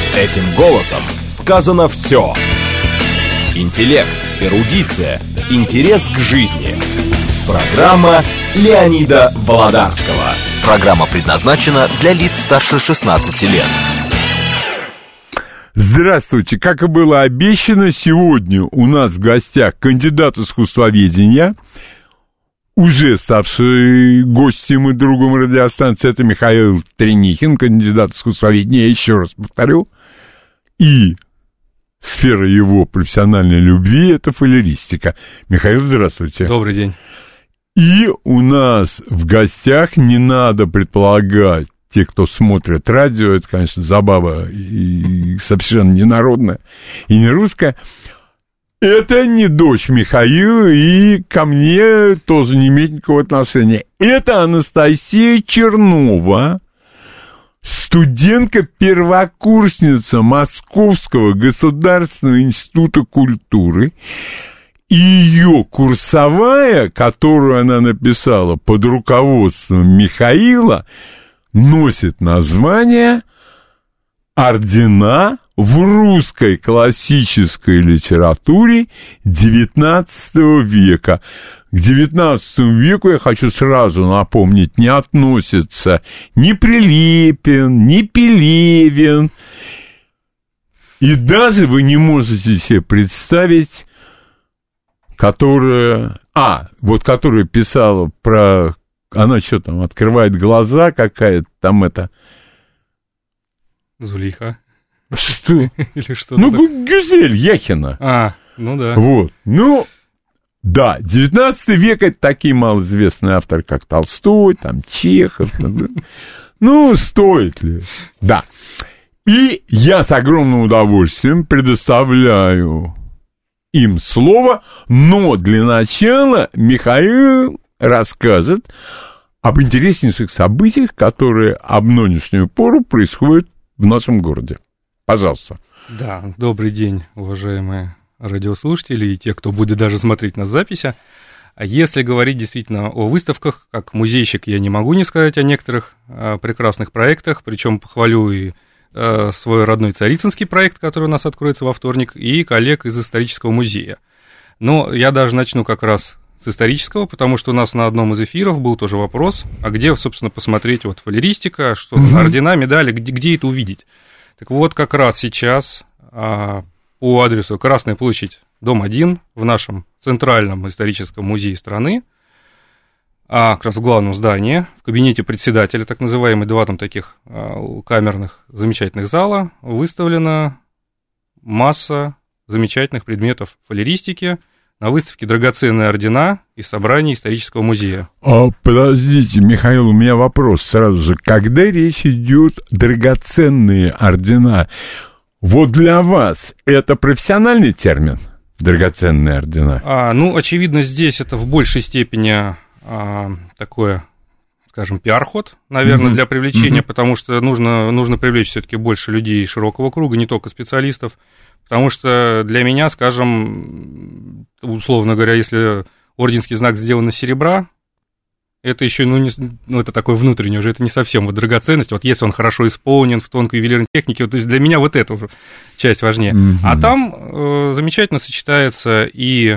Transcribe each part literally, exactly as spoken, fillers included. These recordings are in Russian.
Этим голосом сказано все. Интеллект, эрудиция, интерес к жизни. Программа Леонида Володарского. Программа предназначена для лиц старше шестнадцати лет. Здравствуйте. Как и было обещано, сегодня у нас в гостях кандидат искусствоведения, уже ставший гостем и другом радиостанции, это Михаил Тренихин, кандидат искусствоведения, я еще раз повторю, и сфера его профессиональной любви — это фолеристика. Михаил, здравствуйте. Добрый день. И у нас в гостях, не надо предполагать, те, кто смотрит радио, это, конечно, забава и совершенно не народная и не русская, это не дочь Михаила и ко мне тоже не имеет никакого отношения. Это Анастасия Чернова, студентка-первокурсница Московского государственного института культуры. И ее курсовая, которую она написала под руководством Михаила, носит название «Ордена в русской классической литературе девятнадцатого века». К девятнадцатому веку, я хочу сразу напомнить, не относится ни Прилепин, ни Пелевин. И даже вы не можете себе представить, которая... А, вот которая писала про... Она что там, открывает глаза какая-то там это... Зулейха. Что? Или что? Ну, Гюзель Яхина. А, ну да. Вот. Ну, да, девятнадцатый век — это такие малоизвестные авторы, как Толстой, там, Чехов. Ну, стоит ли? Да. И я с огромным удовольствием предоставляю им слово, но для начала Михаил расскажет об интереснейших событиях, которые об нынешнюю пору происходят в нашем городе. Пожалуйста. Да, добрый день, уважаемые радиослушатели и те, кто будет даже смотреть нас в записи. Если говорить действительно о выставках, как музейщик, я не могу не сказать о некоторых а, прекрасных проектах, причем похвалю и а, свой родной Царицынский проект, который у нас откроется во вторник, и коллег из исторического музея. Но я даже начну как раз с исторического, потому что у нас на одном из эфиров был тоже вопрос, а где, собственно, посмотреть вот фолеристика, что mm-hmm. ордена, медали, где, где это увидеть? Так вот, как раз сейчас а, по адресу Красная площадь, дом один, в нашем Центральном историческом музее страны, а, как раз в главном здании, в кабинете председателя, так называемые два там таких а, камерных замечательных зала, выставлена масса замечательных предметов фолеристики, на выставке «Драгоценные ордена» из собрания исторического музея. А, подождите, Михаил, у меня вопрос сразу же. Когда речь идет драгоценные ордена, вот для вас это профессиональный термин? Драгоценные ордена? А, ну, очевидно, здесь это в большей степени а, такое, скажем, пиар-ход, наверное, mm-hmm. для привлечения, mm-hmm. потому что нужно, нужно привлечь все-таки больше людей широкого круга, не только специалистов. Потому что для меня, скажем, условно говоря, если орденский знак сделан из серебра, это еще, ну, не, ну, это такое внутреннее уже, это не совсем вот драгоценность. Вот если он хорошо исполнен в тонкой ювелирной технике, вот, то есть для меня вот эта часть важнее. Mm-hmm. А там э, замечательно сочетается и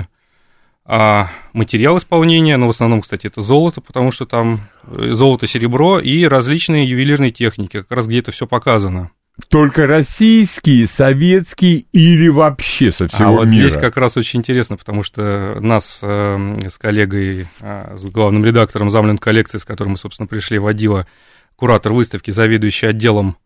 а, материал исполнения, ну, в основном, кстати, это золото, потому что там золото, серебро и различные ювелирные техники, как раз где это все показано. Только российские, советские или вообще со всего мира? А вот мира? Здесь как раз очень интересно, потому что нас э, с коллегой, э, с главным редактором замлен коллекции, с которым мы, собственно, пришли, водила куратор выставки, заведующий отделом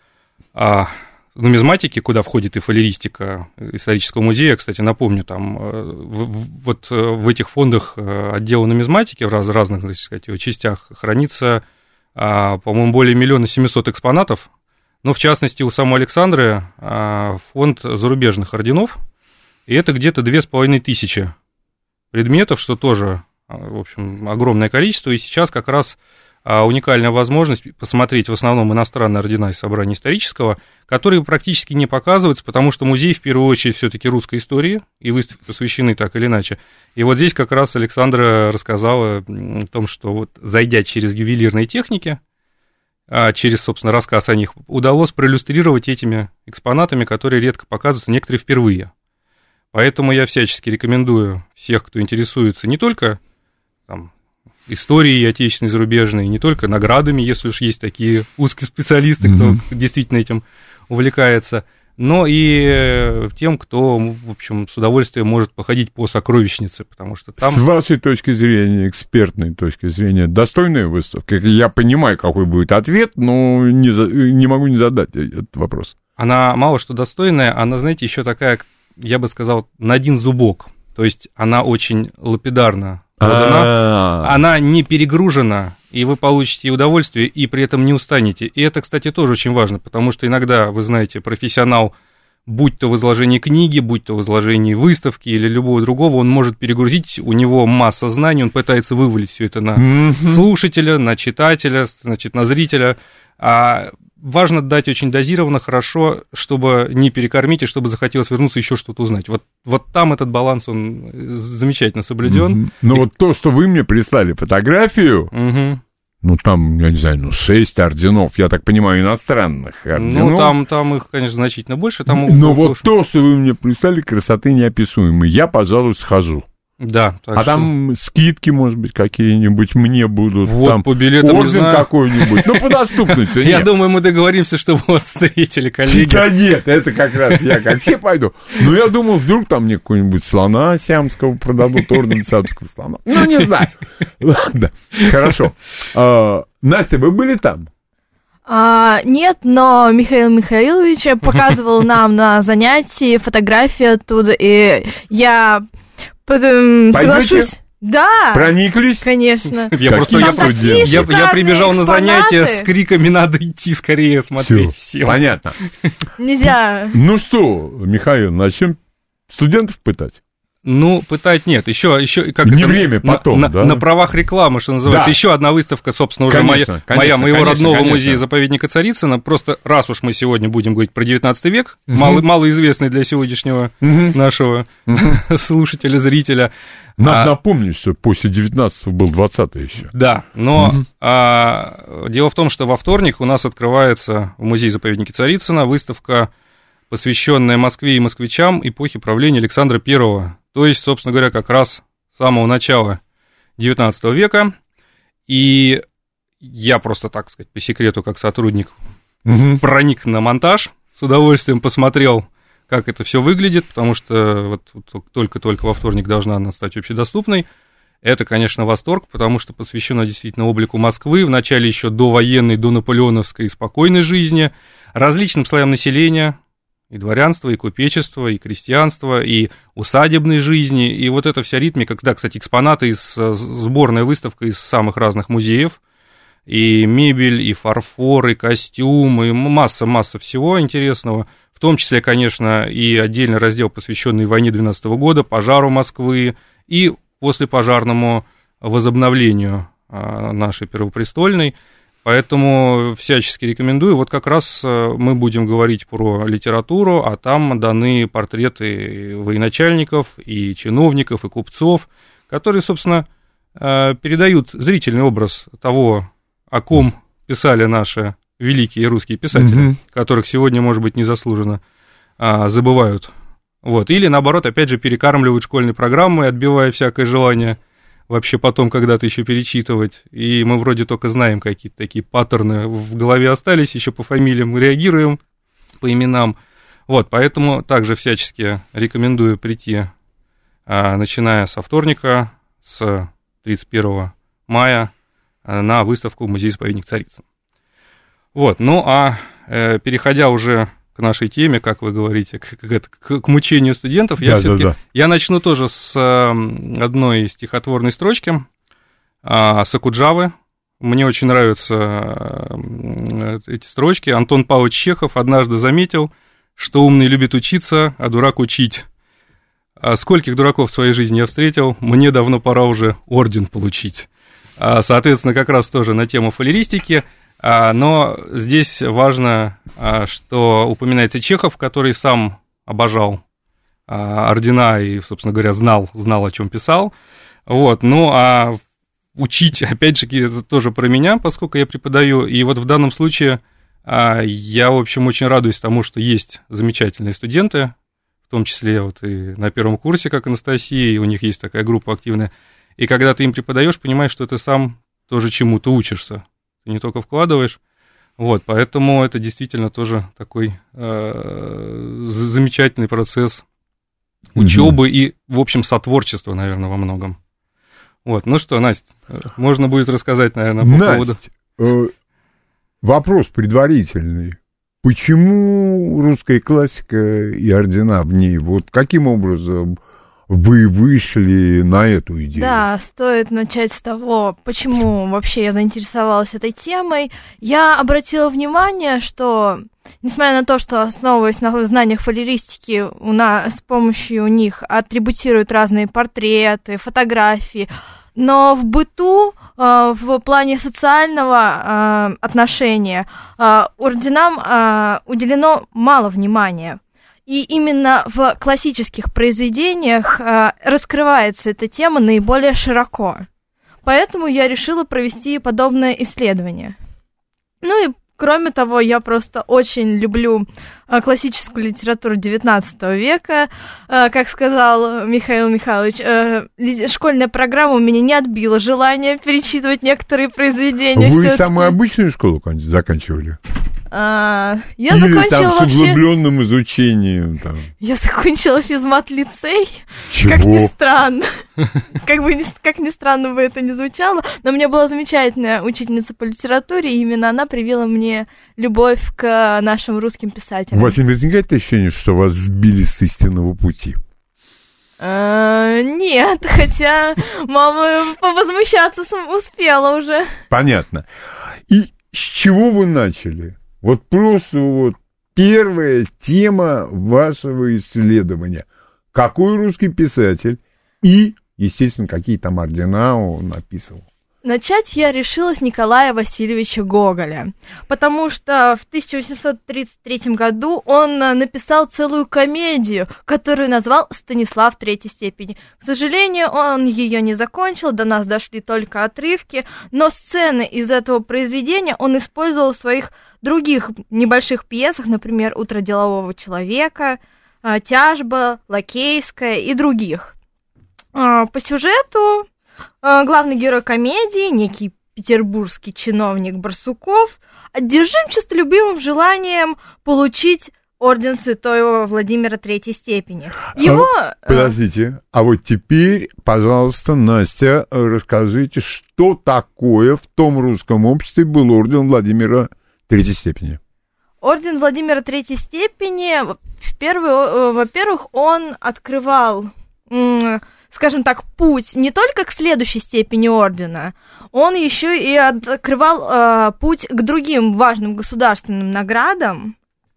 э, нумизматики, куда входит и фолеристика исторического музея. Кстати, напомню, там э, в, вот в этих фондах отдела нумизматики в раз, разных, так сказать, его частях хранится, э, по-моему, более миллиона семисот экспонатов. Ну, в частности, у самой Александры фонд зарубежных орденов, и это где-то две с половиной тысячи предметов, что тоже, в общем, огромное количество, и сейчас как раз уникальная возможность посмотреть в основном иностранные ордена из собрания исторического, которые практически не показываются, потому что музей, в первую очередь, все-таки русской истории, и выставки посвящены так или иначе. И вот здесь как раз Александра рассказала о том, что вот, зайдя через ювелирные техники, через, собственно, рассказ о них, удалось проиллюстрировать этими экспонатами, которые редко показываются, некоторые впервые. Поэтому я всячески рекомендую всех, кто интересуется не только там, историей отечественной и зарубежной, не только наградами, если уж есть такие узкие специалисты, кто mm-hmm. действительно этим увлекается, но и тем, кто, в общем, с удовольствием может походить по сокровищнице, потому что там... С вашей точки зрения, экспертной точки зрения, достойная выставка? Я понимаю, какой будет ответ, но не, за... не могу не задать этот вопрос. Она мало что достойная, она, знаете, еще такая, я бы сказал, на один зубок, то есть она очень лапидарна продана, она не перегружена, и вы получите удовольствие, и при этом не устанете. И это, кстати, тоже очень важно, потому что иногда, вы знаете, профессионал, будь то в изложении книги, будь то в изложении выставки или любого другого, он может перегрузить, у него масса знаний, он пытается вывалить все это на mm-hmm. слушателя, на читателя, значит, на зрителя. А важно дать очень дозированно, хорошо, чтобы не перекормить и чтобы захотелось вернуться еще что-то узнать. Вот, вот там этот баланс, он замечательно соблюден. Mm-hmm. Ну и... вот то, что вы мне прислали фотографию, mm-hmm. ну там, я не знаю, ну шесть орденов, я так понимаю, иностранных орденов. Ну там, там их, конечно, значительно больше. Там Но вот больше. То, что вы мне прислали, красоты неописуемой, я, пожалуй, схожу. Да. А что... там скидки, может быть, какие-нибудь мне будут. Вот, там по билетам орден какой-нибудь. Ну, по доступной цене. Я думаю, мы договоримся, чтобы вас встретили, коллеги. Да нет, это как раз я как все пойду. Но я думал, вдруг там мне какой-нибудь слона сиамского продадут, орден сиамского слона. Ну, не знаю. Ладно, хорошо. Настя, вы были там? А, нет, но Михаил Михайлович показывал нам на занятии фотографии оттуда, и я... Соглашусь. Да. Прониклись? Конечно. Я просто я, я, я прибежал экспонаты. На занятия с криками «надо идти скорее смотреть». Все. Понятно. Нельзя. Ну что, Михаил, начнем студентов пытать? Ну, пытать нет. Еще, еще как не это, время, потом, на, да? на правах рекламы, что называется. Да. Еще одна выставка, собственно, уже конечно, моя, конечно, моя моего конечно, родного конечно. музея-заповедника Царицына. Просто раз уж мы сегодня будем говорить про девятнадцатый век, угу. мало, малоизвестный для сегодняшнего угу. нашего угу. слушателя, зрителя. Надо а, напомнить, что после девятнадцатого был двадцатый еще. Да, но угу. а, дело в том, что во вторник у нас открывается в музее-заповеднике Царицына выставка, посвященная Москве и москвичам эпохи правления Александра Первого. То есть, собственно говоря, как раз с самого начала девятнадцатого века. И я просто, так сказать, по секрету, как сотрудник, угу. проник на монтаж, с удовольствием посмотрел, как это все выглядит, потому что вот, вот только-только во вторник должна она стать общедоступной. Это, конечно, восторг, потому что посвящено действительно облику Москвы, в начале еще довоенной, донаполеоновской спокойной жизни, различным слоям населения, и дворянство, и купечество, и крестьянство, и усадебной жизни, и вот эта вся ритмика, да, кстати, экспонаты из сборная выставка из самых разных музеев, и мебель, и фарфор, и костюм, и масса-масса всего интересного, в том числе, конечно, и отдельный раздел, посвященный войне двенадцатого года, пожару Москвы и послепожарному возобновлению нашей Первопрестольной. Поэтому всячески рекомендую. Вот как раз мы будем говорить про литературу, а там даны портреты военачальников, и чиновников, и купцов, которые, собственно, передают зрительный образ того, о ком писали наши великие русские писатели, mm-hmm. которых сегодня, может быть, незаслуженно забывают. Вот. Или, наоборот, опять же, перекармливают школьной программой, отбивая всякое желание вообще потом когда-то еще перечитывать, и мы вроде только знаем какие-то такие паттерны в голове остались, еще по фамилиям реагируем, по именам, вот, поэтому также всячески рекомендую прийти, а, начиная со вторника, с тридцать первого мая, а, на выставку в музей-заповедник Царицын. Вот, ну а э, переходя уже к нашей теме, как вы говорите, к, к, к мучению студентов, я да, все-таки да, да. я начну тоже с э, одной стихотворной строчки э, Сакуджавы. Мне очень нравятся э, эти строчки. Антон Павлович Чехов однажды заметил, что умный любит учиться, а дурак учить. А скольких дураков в своей жизни я встретил, мне давно пора уже орден получить. А, соответственно, как раз тоже на тему фалеристики. Но здесь важно, что упоминается Чехов, который сам обожал ордена и, собственно говоря, знал, знал, о чем писал. Вот. Ну, а учить, опять же, это тоже про меня, поскольку я преподаю, и вот в данном случае я, в общем, очень радуюсь тому, что есть замечательные студенты, в том числе вот и на первом курсе, как Анастасия, и у них есть такая группа активная, и когда ты им преподаешь, понимаешь, что ты сам тоже чему-то учишься, ты не только вкладываешь, вот, поэтому это действительно тоже такой э, замечательный процесс учебы mm-hmm. и, в общем, сотворчества, наверное, во многом. Вот, ну что, Настя, можно будет рассказать, наверное, по Настя, поводу... Э, вопрос предварительный. Почему русская классика и ордена в ней? Вот каким образом вы вышли на эту идею? Да, стоит начать с того, почему вообще я заинтересовалась этой темой. Я обратила внимание, что, несмотря на то, что, основываясь на знаниях фолеристики, у нас с помощью них атрибутируют разные портреты, фотографии, но в быту, в плане социального отношения, орденам уделено мало внимания. И именно в классических произведениях раскрывается эта тема наиболее широко. Поэтому я решила провести подобное исследование. Ну и кроме того, я просто очень люблю классическую литературу девятнадцатого века. Как сказал Михаил Михайлович, школьная программа у меня не отбила желание перечитывать некоторые произведения. Вы всё-таки. самую обычную школу заканчивали? А, я Или закончила там с вообще... углубленным изучением? Там. Я закончила физмат-лицей. Чего? Как ни странно. Как бы, как ни странно бы это ни звучало, но у меня была замечательная учительница по литературе, и именно она привила мне любовь к нашим русским писателям. У вас не возникает ощущение, что вас сбили с истинного пути? А, нет, хотя мама повозмущаться успела уже. Понятно. И с чего вы начали? Вот просто вот первая тема вашего исследования. Какой русский писатель и, естественно, какие там ордена он написывал? Начать я решила с Николая Васильевича Гоголя, потому что в тысяча восемьсот тридцать третьем году он написал целую комедию, которую назвал «Станислав третьей степени». К сожалению, он ее не закончил, до нас дошли только отрывки, но сцены из этого произведения он использовал в своих других небольших пьесах, например, «Утро делового человека», «Тяжба», «Лакейская» и других. По сюжету главный герой комедии, некий петербургский чиновник Барсуков, одержим честолюбивым желанием получить орден святого Владимира третьей степени. Его... А, подождите, а вот теперь, пожалуйста, Настя, расскажите, что такое в том русском обществе был орден Владимира третьей степени? Орден Владимира третьей степени, в первую, во-первых, он открывал... скажем так, путь не только к следующей степени ордена, он еще и открывал э, путь к другим важным государственным наградам.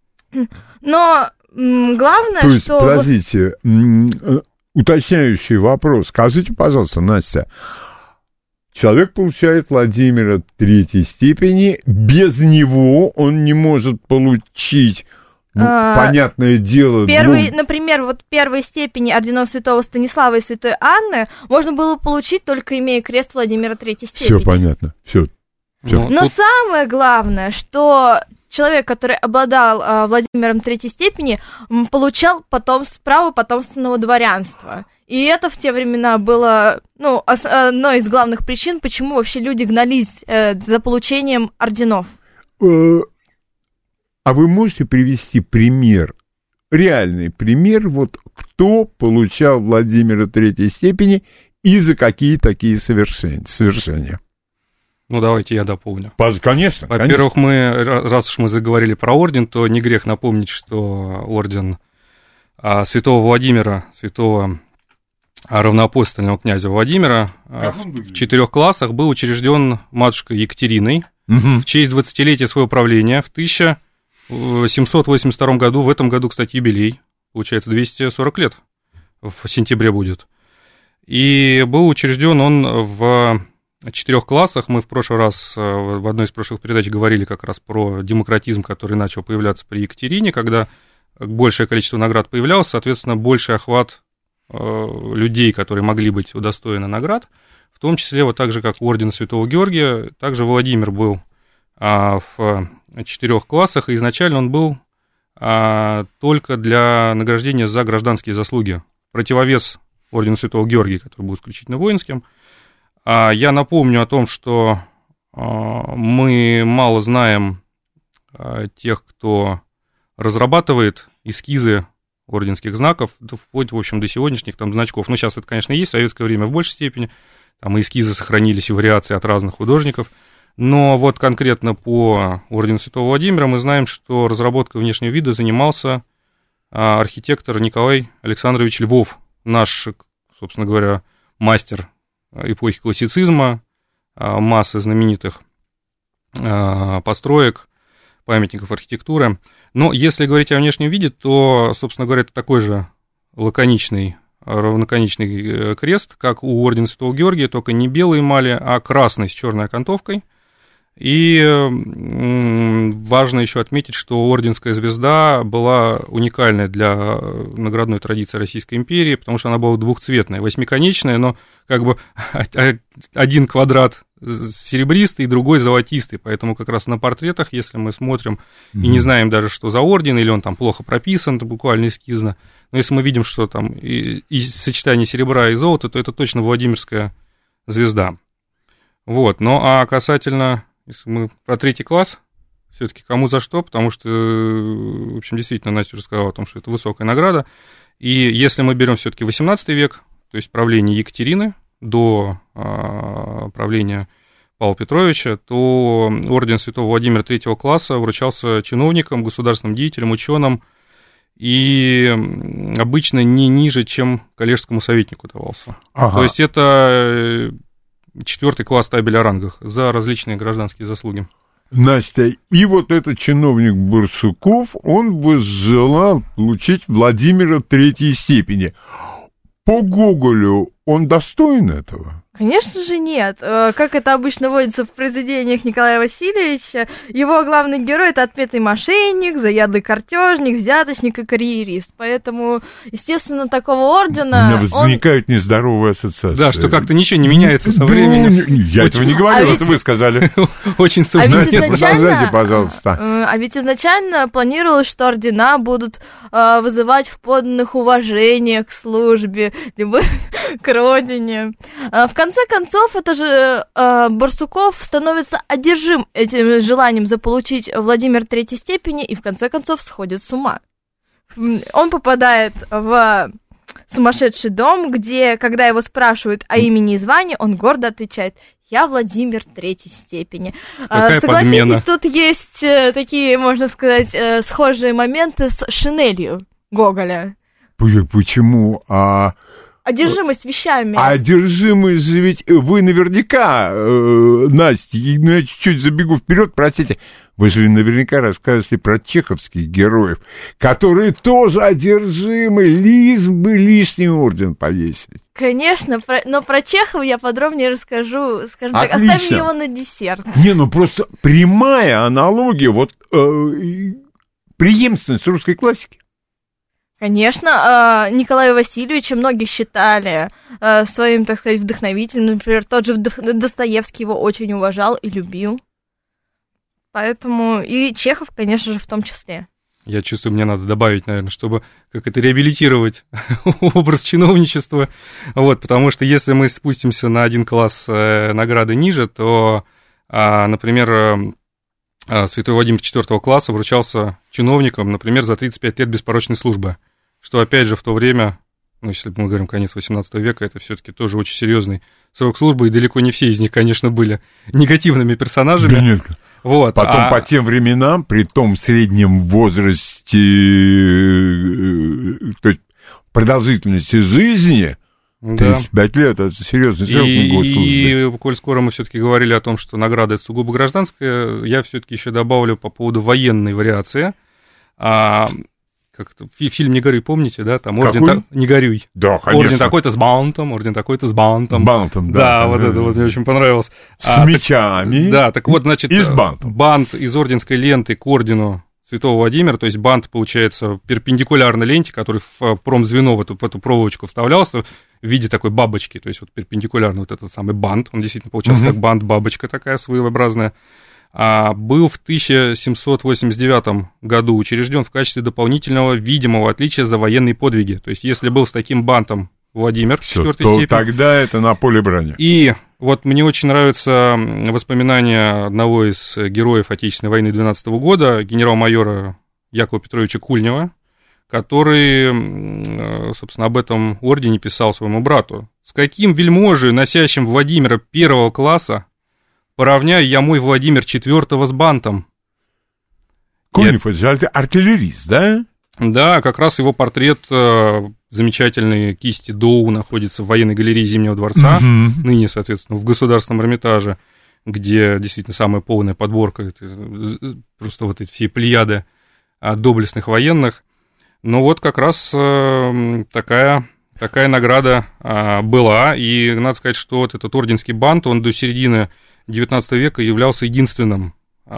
Но м, главное, То есть, что... подождите, вот... уточняющий вопрос. Скажите, пожалуйста, Настя, человек получает Владимира третьей степени, без него он не может получить... Ну, а, понятное дело. Первый, ну... Например, вот первой степени орденов святого Станислава и святой Анны можно было получить, только имея крест Владимира третьей степени. Все понятно, все. Но тут... самое главное, что человек, который обладал э, Владимиром третьей степени, м, получал потом, право потомственного дворянства. И это в те времена было, ну, ос- одной из главных причин, почему вообще люди гнались э, за получением орденов. А вы можете привести пример, реальный пример, вот кто получал Владимира третьей степени и за какие такие совершения? совершения? Ну, давайте я дополню. Конечно. Во-первых, конечно. мы, раз уж мы заговорили про орден, то не грех напомнить, что орден а, святого Владимира, святого равноапостольного князя Владимира а, в, в четырех классах был учрежден матушкой Екатериной угу. в честь двадцатилетия своего правления в тысяча семьсот восемьдесят втором году. В этом году, кстати, юбилей, получается, двести сорок лет в сентябре будет. И был учрежден он в четырех классах. Мы в прошлый раз, в одной из прошлых передач говорили как раз про демократизм, который начал появляться при Екатерине, когда большее количество наград появлялось, соответственно, больший охват людей, которые могли быть удостоены наград. в том числе вот так же, как у ордена Святого Георгия, также Владимир был а, в четырех классах, и изначально он был а, только для награждения за гражданские заслуги, противовес ордену Святого Георгия, который был исключительно воинским. А, я напомню о том, что а, мы мало знаем а, тех, кто разрабатывает эскизы орденских знаков, вплоть, в общем, до сегодняшних там значков. Ну, сейчас это, конечно, есть, в советское время в большей степени, там и эскизы сохранились, и вариации от разных художников, но вот конкретно по ордену Святого Владимира мы знаем, что разработкой внешнего вида занимался архитектор Николай Александрович Львов, наш, собственно говоря, мастер эпохи классицизма, массы знаменитых построек, памятников архитектуры. Но если говорить о внешнем виде, то, собственно говоря, это такой же лаконичный, равноконечный крест, как у ордена Святого Георгия, только не белой эмали, а красный с черной окантовкой. И важно еще отметить, что орденская звезда была уникальная для наградной традиции Российской империи, потому что она была двухцветная, восьмиконечная, но как бы один квадрат серебристый, другой золотистый, поэтому как раз на портретах, если мы смотрим mm-hmm. и не знаем даже, что за орден, или он там плохо прописан, буквально эскизно, но если мы видим, что там и, и сочетание серебра и золота, то это точно Владимирская звезда. Вот, ну а касательно, если мы про третий класс, все-таки кому за что, потому что, в общем, действительно, Настя уже сказала о том, что это высокая награда, и если мы берем все-таки восемнадцатый век, то есть правление Екатерины, до а, правления Павла Петровича, то орден Святого Владимира третьего класса вручался чиновникам, государственным деятелям, ученым, и обычно не ниже, чем коллежскому советнику давался. Ага. То есть это четвертый класс табеля о рангах за различные гражданские заслуги. Настя, и вот этот чиновник Барсуков, он возжелал получить Владимира третьей степени. По Гоголю он достоин этого? Конечно же нет. Как это обычно водится в произведениях Николая Васильевича, его главный герой — это отпетый мошенник, заядлый картежник, взяточник и карьерист. Поэтому, естественно, такого ордена... У меня возникают он... нездоровые ассоциации. Да, что как-то ничего не меняется со временем. Я этого не говорю, это вы сказали. Очень сложно. Продолжайте, пожалуйста. А ведь изначально планировалось, что ордена будут вызывать в подданных уважение к службе, любовь к родине. В В конце концов, это же э, Барсуков становится одержим этим желанием заполучить Владимир третьей степени и в конце концов сходит с ума. Он попадает в сумасшедший дом, где, когда его спрашивают о имени и звании, он гордо отвечает: «Я Владимир третьей степени». Какая Согласитесь, подмена. Тут есть э, такие, можно сказать, э, схожие моменты с Шинелью Гоголя. Почему? А... Одержимость вещами. А одержимость же ведь вы наверняка, э, Настя, ну, я чуть-чуть забегу вперед, простите, вы же наверняка рассказывали про чеховских героев, которые тоже одержимы, лишь бы лишний орден повесили. Конечно, про, но про Чехова я подробнее расскажу, скажем Отлично. так, оставим его на десерт. Не, ну просто прямая аналогия, вот э, преемственность русской классики. Конечно, Николая Васильевича многие считали своим, так сказать, вдохновителем. Например, тот же Достоевский его очень уважал и любил. Поэтому и Чехов, конечно же, в том числе. Я чувствую, мне надо добавить, наверное, чтобы как это реабилитировать образ чиновничества. Вот, потому что если мы спустимся на один класс награды ниже, то, например, Святой Владимир четвертого класса вручался чиновникам, например, за тридцать пять лет беспорочной службы, что, опять же, в то время, ну, если мы говорим конец восемнадцатого века, это все-таки тоже очень серьезный срок службы, и далеко не все из них, конечно, были негативными персонажами. Да нет. Вот, Потом а... по тем временам, при том среднем возрасте, то есть продолжительности жизни, тридцать пять да. лет, это серьезный срок на госслужбе. И, коль скоро мы все-таки говорили о том, что награда это сугубо гражданская, я все-таки еще добавлю по поводу военной вариации. А, как это, фильм «Не горюй», помните, да? Там орден та... «Не горюй». Да, конечно. Орден такой-то с баунтом, орден такой-то с баунтом. Баунтом, да. Да, вот это вот мне очень понравилось. С а, мечами. Так, да, так вот, значит, и с бантом. Бант из орденской ленты к ордену Святого Владимира, то есть бант, получается, перпендикулярно ленте, который в промзвено, в эту, в эту проволочку вставлялся в виде такой бабочки, то есть вот перпендикулярно вот этот самый бант, он действительно получался mm-hmm. как бант-бабочка такая своеобразная, а, был в тысяча семьсот восемьдесят девятом году учрежден в качестве дополнительного видимого отличия за военные подвиги, то есть если был с таким бантом Владимир в четвертой степени. Тогда это на поле брани. И вот мне очень нравятся воспоминания одного из героев Отечественной войны двенадцатого года, генерал-майора Якова Петровича Кульнева, который, собственно, об этом ордене писал своему брату. «С каким вельможей, носящим Владимира первого класса, поравняю я мой Владимир четвертого с бантом». Кульнев, это артиллерист, да? Да, как раз его портрет замечательной кисти Доу находится в военной галерее Зимнего дворца, mm-hmm. ныне, соответственно, в Государственном Эрмитаже, где действительно самая полная подборка, это просто вот эти все плеяды доблестных военных. Но вот как раз такая, такая награда была, и надо сказать, что вот этот орденский бант, он до середины девятнадцатого века являлся единственным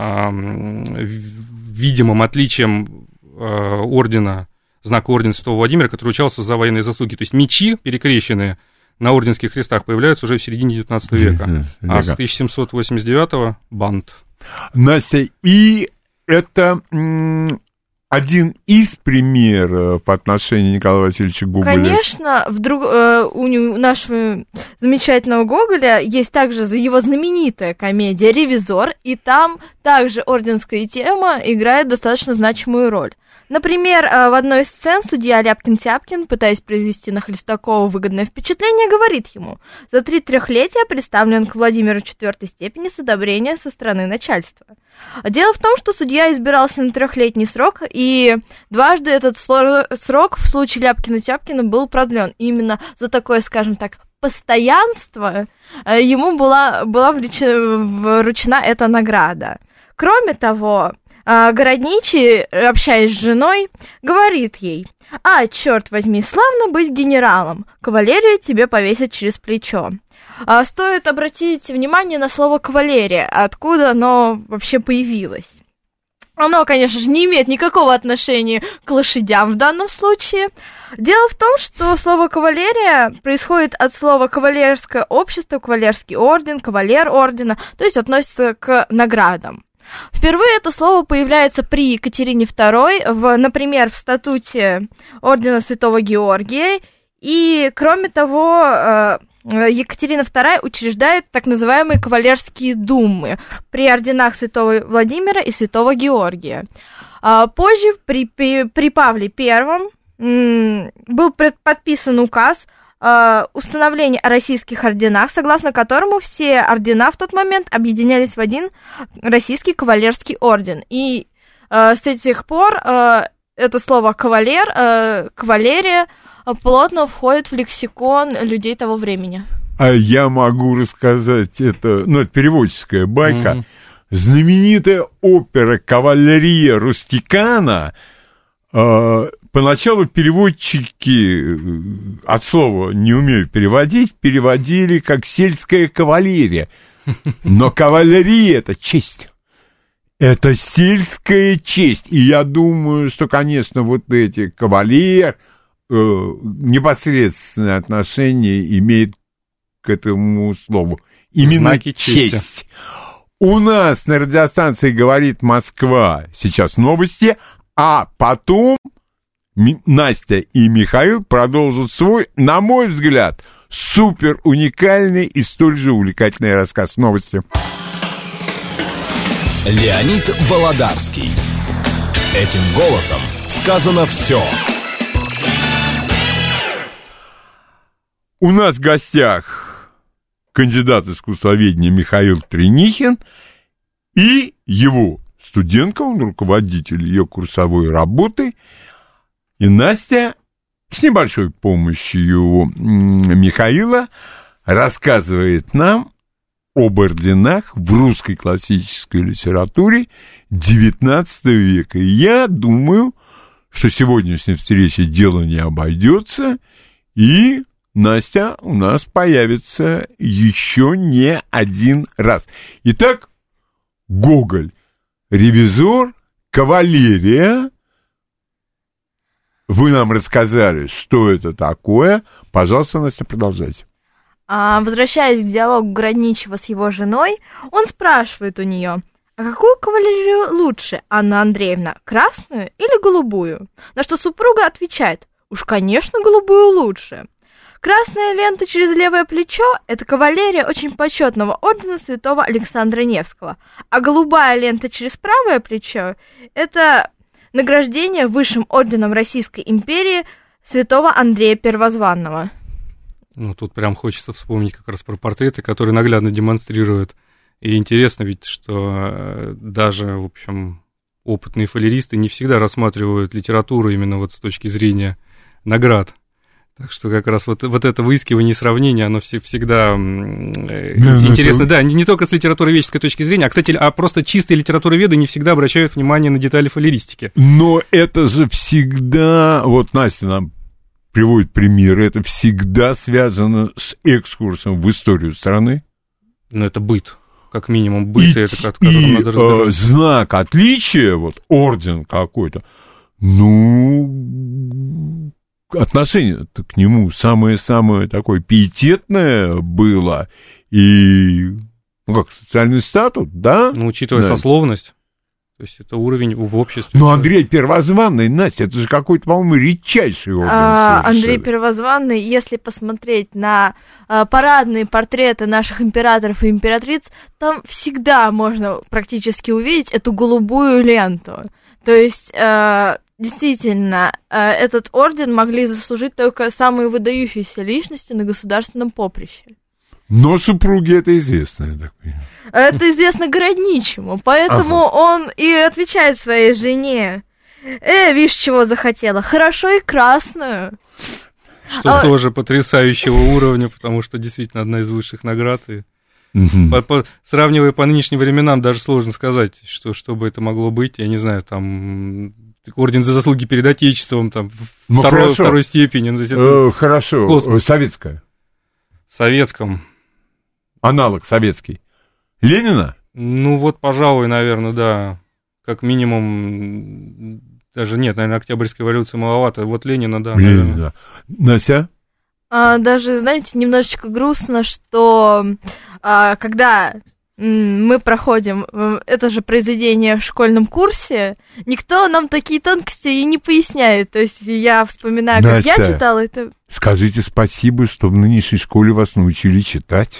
видимым отличием ордена, знака ордена Святого Владимира, который учался за военные заслуги. То есть мечи, перекрещенные на орденских крестах, появляются уже в середине девятнадцатого века. А с тысяча семьсот восемьдесят девятого бант. Настя, и это м- один из примеров по отношению Николая Васильевича Гоголя. Конечно, вдруг, э, у нашего замечательного Гоголя есть также его знаменитая комедия «Ревизор», и там также орденская тема играет достаточно значимую роль. Например, в одной из сцен судья Ляпкин-Тяпкин, пытаясь произвести на Хлестакова выгодное впечатление, говорит ему: «За три трехлетия представлен к Владимиру четвертой степени с одобрения со стороны начальства». Дело в том, что судья избирался на трехлетний срок, и дважды этот срок в случае Ляпкина-Тяпкина был продлен. Именно за такое, скажем так, постоянство ему была, была вручена эта награда. Кроме того, городничий, общаясь с женой, говорит ей: «А, черт возьми, славно быть генералом, кавалерию тебе повесят через плечо». А стоит обратить внимание на слово «кавалерия», откуда оно вообще появилось. Оно, конечно же, не имеет никакого отношения к лошадям в данном случае. Дело в том, что слово «кавалерия» происходит от слова «кавалерское общество», «кавалерский орден», «кавалер ордена», то есть относится к наградам. Впервые это слово появляется при Екатерине второй, в, например, в статуте ордена Святого Георгия, и, кроме того, Екатерина вторая учреждает так называемые кавалерские думы при орденах Святого Владимира и Святого Георгия. Позже, при, при Павле Первом, был подписан указ установление о российских орденах, согласно которому все ордена в тот момент объединялись в один российский кавалерский орден. И э, с этих пор э, это слово «кавалер», э, «кавалерия» плотно входит в лексикон людей того времени. А я могу рассказать, это, ну, это переводческая байка. Mm-hmm. Знаменитая опера «Кавалерия Рустикана», э, поначалу переводчики от слова «не умеют переводить» переводили как «сельская кавалерия». Но кавалерия — это честь. Это сельская честь. И я думаю, что, конечно, вот эти кавалер э, непосредственное отношение имеет к этому слову. Именно знаки честь. Чести. У нас на радиостанции «Говорит Москва» сейчас новости, а потом Настя и Михаил продолжат свой, на мой взгляд, супер уникальный и столь же увлекательный рассказ. Новости. Леонид Володарский. Этим голосом сказано все. У нас в гостях кандидат искусствоведения Михаил Тренихин и его студентка, он руководитель ее курсовой работы. И Настя с небольшой помощью Михаила рассказывает нам об орденах в русской классической литературе девятнадцатого века. И я думаю, что сегодняшняя встреча дело не обойдется, и Настя у нас появится еще не один раз. Итак, Гоголь, «Ревизор», кавалерия. Вы нам рассказали, что это такое. Пожалуйста, Настя, продолжайте. А, возвращаясь к диалогу Городничего с его женой, он спрашивает у нее: а какую кавалерию лучше, Анна Андреевна, красную или голубую? На что супруга отвечает: уж, конечно, голубую лучше. Красная лента через левое плечо – это кавалерия очень почетного ордена святого Александра Невского, а голубая лента через правое плечо – это награждение высшим орденом Российской империи святого Андрея Первозванного. Ну, тут прям хочется вспомнить как раз про портреты, которые наглядно демонстрируют. И интересно ведь, что даже, в общем, опытные фалеристы не всегда рассматривают литературу именно вот с точки зрения наград. Так что как раз вот, вот это выискивание и сравнение, оно все, всегда да, интересно, это... да, не, не только с литературоведческой точки зрения, а, кстати, а просто чистые литературоведы не всегда обращают внимание на детали фалеристики. Но это же всегда, вот Настя нам приводит примеры, это всегда связано с экскурсом в историю страны. Ну, это быт, как минимум быт, и, это, от которого и, надо разбираться. Э, знак отличия, вот орден какой-то, ну... отношение-то к нему самое-самое такое пиететное было, и, ну, как, социальный статус, да? Ну, учитывая да. сословность, то есть это уровень в обществе. Ну, Андрей Первозванный, Настя, это же какой-то, по-моему, редчайший орден. А, Андрей Первозванный, если посмотреть на а, парадные портреты наших императоров и императриц, там всегда можно практически увидеть эту голубую ленту. То есть... А, действительно, этот орден могли заслужить только самые выдающиеся личности на государственном поприще. Но супруге это известно, я так понимаю. Это известно Городничему, поэтому ага. он и отвечает своей жене: э, видишь, чего захотела, хорошо и красную. Что а... тоже потрясающего уровня, потому что действительно одна из высших наград. И... Угу. По, по, сравнивая по нынешним временам, даже сложно сказать, что, что бы это могло быть, я не знаю, там... Орден за заслуги перед Отечеством, там, ну, второй, второй степени. Ну, это э, хорошо, космос. Советская. В советском. Аналог советский. Ленина? Ну, вот, пожалуй, наверное, да. Как минимум, даже нет, наверное, Октябрьской революции маловато. Вот Ленина, да. Ленина, да. Нася? А, даже, знаете, немножечко грустно, что а, когда... мы проходим это же произведение в школьном курсе, никто нам такие тонкости и не поясняет. То есть я вспоминаю, как Настя, я читала это. Скажите спасибо, что в нынешней школе вас научили читать.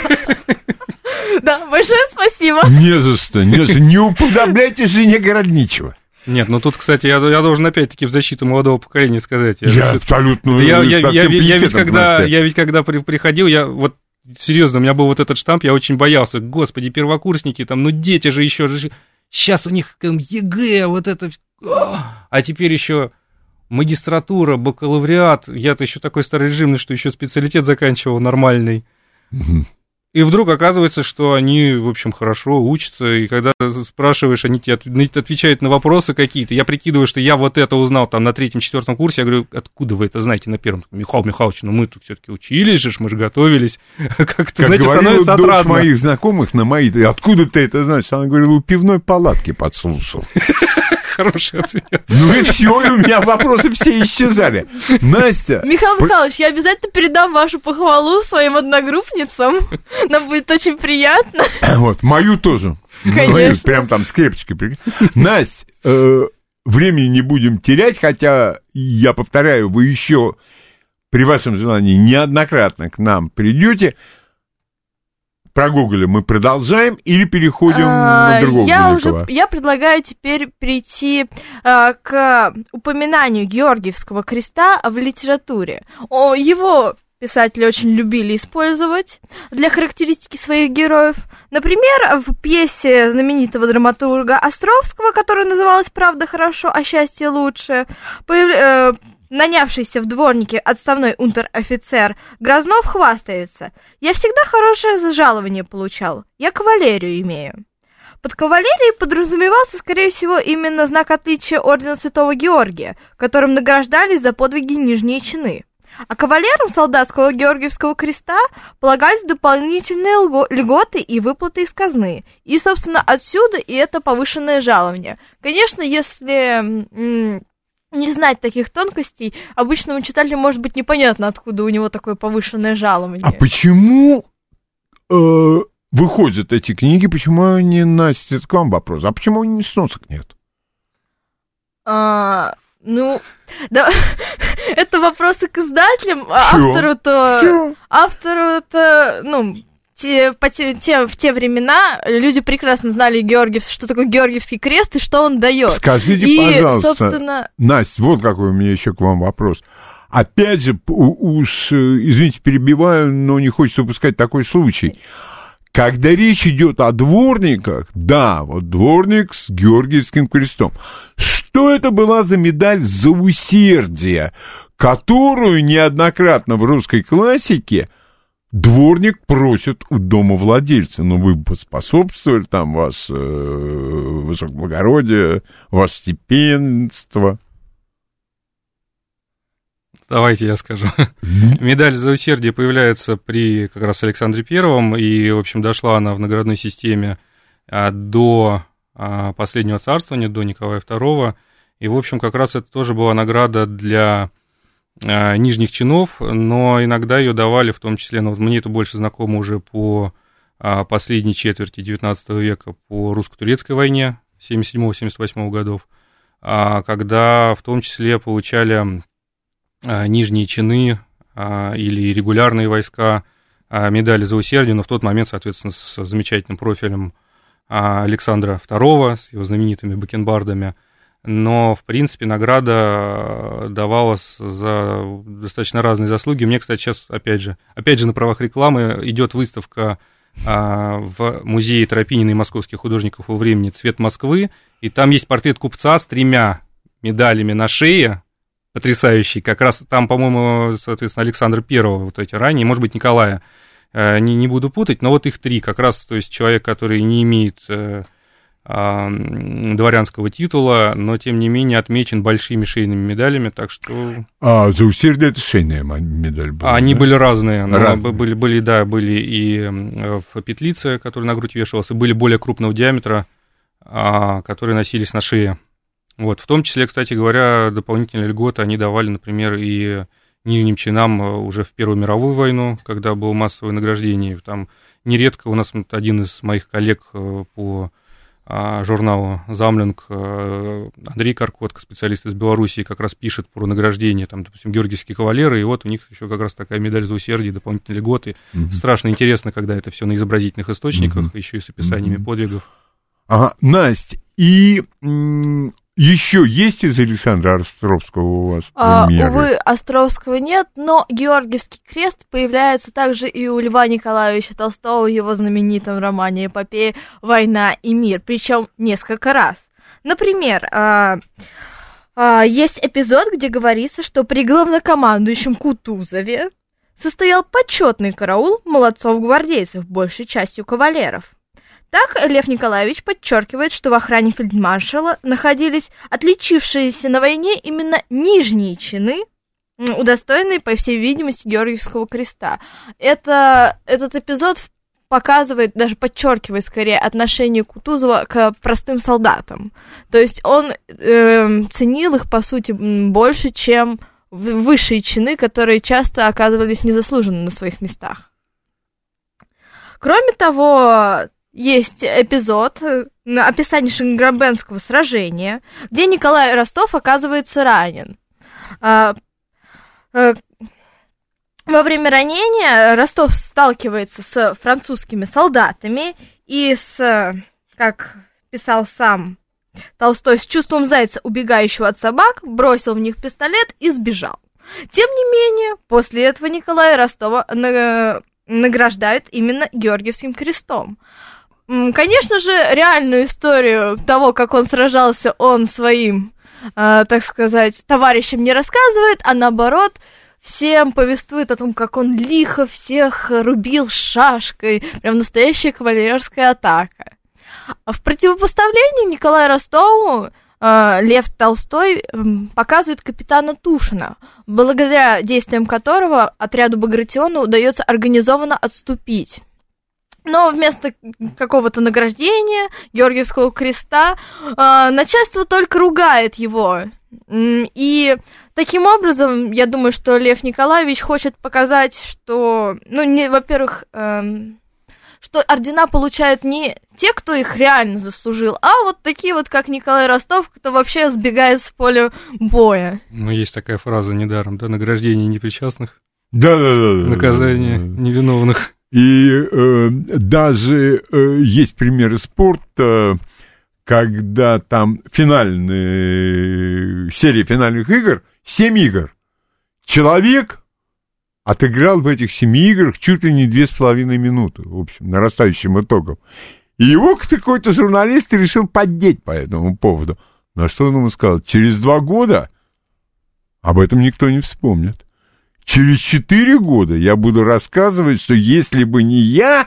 Да, большое спасибо. Не за что, не за что. Не уподобляйте жене Городничего. Нет, ну тут, кстати, я, я должен опять-таки в защиту молодого поколения сказать. Я, я абсолютно я, я, я, я, я, ведь когда, я ведь когда при, приходил, я вот серьезно, у меня был вот этот штамп, я очень боялся. Господи, первокурсники, там, ну дети же еще, сейчас у них там ЕГЭ, вот это, а теперь еще магистратура, бакалавриат. Я-то еще такой старорежимный, что еще специалитет заканчивал нормальный. Угу. И вдруг оказывается, что они, в общем, хорошо учатся, и когда спрашиваешь, они тебе отвечают на вопросы какие-то. Я прикидываю, что я вот это узнал там на третьем-четвертом курсе, я говорю, откуда вы это знаете на первом? Михаил Михайлович, ну мы тут все-таки учились же, мы же готовились. Как-то, знаете, становится отрадно. Как говорила дочь моих знакомых на мои, откуда ты это знаешь? Она говорила, у пивной палатки подслушал. Хороший ответ. Ну и все, и у меня вопросы все исчезали. Настя. Михаил Михайлович, я обязательно передам вашу похвалу своим одногруппницам. Нам будет очень приятно. Вот, мою тоже. Конечно. Мою, прям там с крепочкой. Настя, э, времени не будем терять, хотя, я повторяю, вы еще при вашем желании неоднократно к нам придете. Про Гоголя мы продолжаем или переходим а, на другого я великого? Уже, я предлагаю теперь перейти а, к упоминанию Георгиевского креста в литературе. О, его писатели очень любили использовать для характеристики своих героев. Например, в пьесе знаменитого драматурга Островского, которая называлась «Правда хорошо, а счастье лучше», появ... нанявшийся в дворнике отставной унтер-офицер Грознов хвастается: «Я всегда хорошее жалование получал, я кавалерию имею». Под кавалерией подразумевался, скорее всего, именно знак отличия ордена Святого Георгия, которым награждались за подвиги нижние чины. А кавалерам солдатского Георгиевского креста полагались дополнительные льготы и выплаты из казны. И, собственно, отсюда и это повышенное жалование. Конечно, если м- не знать таких тонкостей, обычному читателю может быть непонятно, откуда у него такое повышенное жалование. А почему э, выходят эти книги, почему они, Настя, это к вам вопрос, а почему не сносок нет? А, ну, да, это вопросы к издателям, автору-то, автору-то, ну, те, по те, те, в те времена люди прекрасно знали Георгиев, что такое Георгиевский крест и что он дает. Скажите, и, пожалуйста, собственно... Настя, вот какой у меня еще к вам вопрос. Опять же, уж, извините, перебиваю, но не хочется упускать такой случай. Когда речь идет о дворниках, да, вот дворник с Георгиевским крестом, что это была за медаль за усердие, которую неоднократно в русской классике дворник просит у домовладельца? Ну, вы поспособствовали, там, вас э, высокоблагородие, ваше степенство. Давайте я скажу. Медаль за усердие появляется при как раз Александре Первом, и, в общем, дошла она в наградной системе до последнего царствования, до Николая Второго, и, в общем, как раз это тоже была награда для нижних чинов, но иногда ее давали, в том числе, ну, вот мне это больше знакомо уже по последней четверти девятнадцатого века, по русско-турецкой войне семьдесят седьмого — семьдесят восьмого годов, когда в том числе получали нижние чины или регулярные войска медали за усердие, но в тот момент, соответственно, с замечательным профилем Александра Второго, с его знаменитыми бакенбардами, но, в принципе, награда давалась за достаточно разные заслуги. Мне, кстати, сейчас, опять же, опять же на правах рекламы идет выставка в музее Тропинина и московских художников во времени «Цвет Москвы», и там есть портрет купца с тремя медалями на шее, потрясающий, как раз там, по-моему, соответственно, Александра Первого, вот эти ранние, может быть, Николая, не, не буду путать, но вот их три, как раз, то есть человек, который не имеет э, э, дворянского титула, но, тем не менее, отмечен большими шейными медалями, так что... А, за усердие это шейная медаль была? Они да? были разные, разные. Были, были, да, были и в петлице, который на грудь вешался, были более крупного диаметра, которые носились на шее. Вот, в том числе, кстати говоря, дополнительные льготы они давали, например, и нижним чинам уже в Первую мировую войну, когда было массовое награждение. Там нередко у нас один из моих коллег по журналу «Замлинг», Андрей Каркотко, специалист из Белоруссии, как раз пишет про награждение, там, допустим, георгиевские кавалеры, и вот у них еще как раз такая медаль за усердие, дополнительные льготы. Mm-hmm. Страшно интересно, когда это все на изобразительных источниках, mm-hmm. еще и с описаниями mm-hmm. подвигов. Ага, Настя, и... М- Еще есть из Александра Островского у вас? А, увы, Островского нет, но Георгиевский крест появляется также и у Льва Николаевича Толстого в его знаменитом романе эпопея «Война и мир», причем несколько раз. Например, а, а, есть эпизод, где говорится, что при главнокомандующем Кутузове состоял почетный караул молодцов-гвардейцев, большей частью кавалеров. Так, Лев Николаевич подчеркивает, что в охране фельдмаршала находились отличившиеся на войне именно нижние чины, удостоенные, по всей видимости, Георгиевского креста. Это, этот эпизод показывает, даже подчеркивает скорее, отношение Кутузова к простым солдатам. То есть он э, ценил их, по сути, больше, чем высшие чины, которые часто оказывались незаслуженно на своих местах. Кроме того, есть эпизод, описание Шенграбенского сражения, где Николай Ростов оказывается ранен. Во время ранения Ростов сталкивается с французскими солдатами и с, как писал сам Толстой, с чувством зайца, убегающего от собак, бросил в них пистолет и сбежал. Тем не менее, после этого Николая Ростова награждают именно Георгиевским крестом. Конечно же, реальную историю того, как он сражался, он своим, э, так сказать, товарищам не рассказывает, а наоборот, всем повествует о том, как он лихо всех рубил шашкой, прям настоящая кавалерская атака. А в противопоставлении Николаю Ростову Лев Толстой показывает капитана Тушина, благодаря действиям которого отряду Багратиона удается организованно отступить. Но вместо какого-то награждения, Георгиевского креста, начальство только ругает его. И таким образом, я думаю, что Лев Николаевич хочет показать, что, ну, не, во-первых, эм, что ордена получают не те, кто их реально заслужил, а вот такие вот, как Николай Ростов, кто вообще сбегает с поля боя. Ну, есть такая фраза недаром, да, награждение непричастных, Да-да-да. наказание невиновных. И э, даже э, есть примеры спорта, когда там финальные, серия финальных игр, семь игр. Человек отыграл в этих семи играх чуть ли не две с половиной минуты, в общем, нарастающим итогом. И его какой-то журналист решил поддеть по этому поводу. На что он ему сказал? Через два года об этом никто не вспомнит. Через четыре года я буду рассказывать, что если бы не я,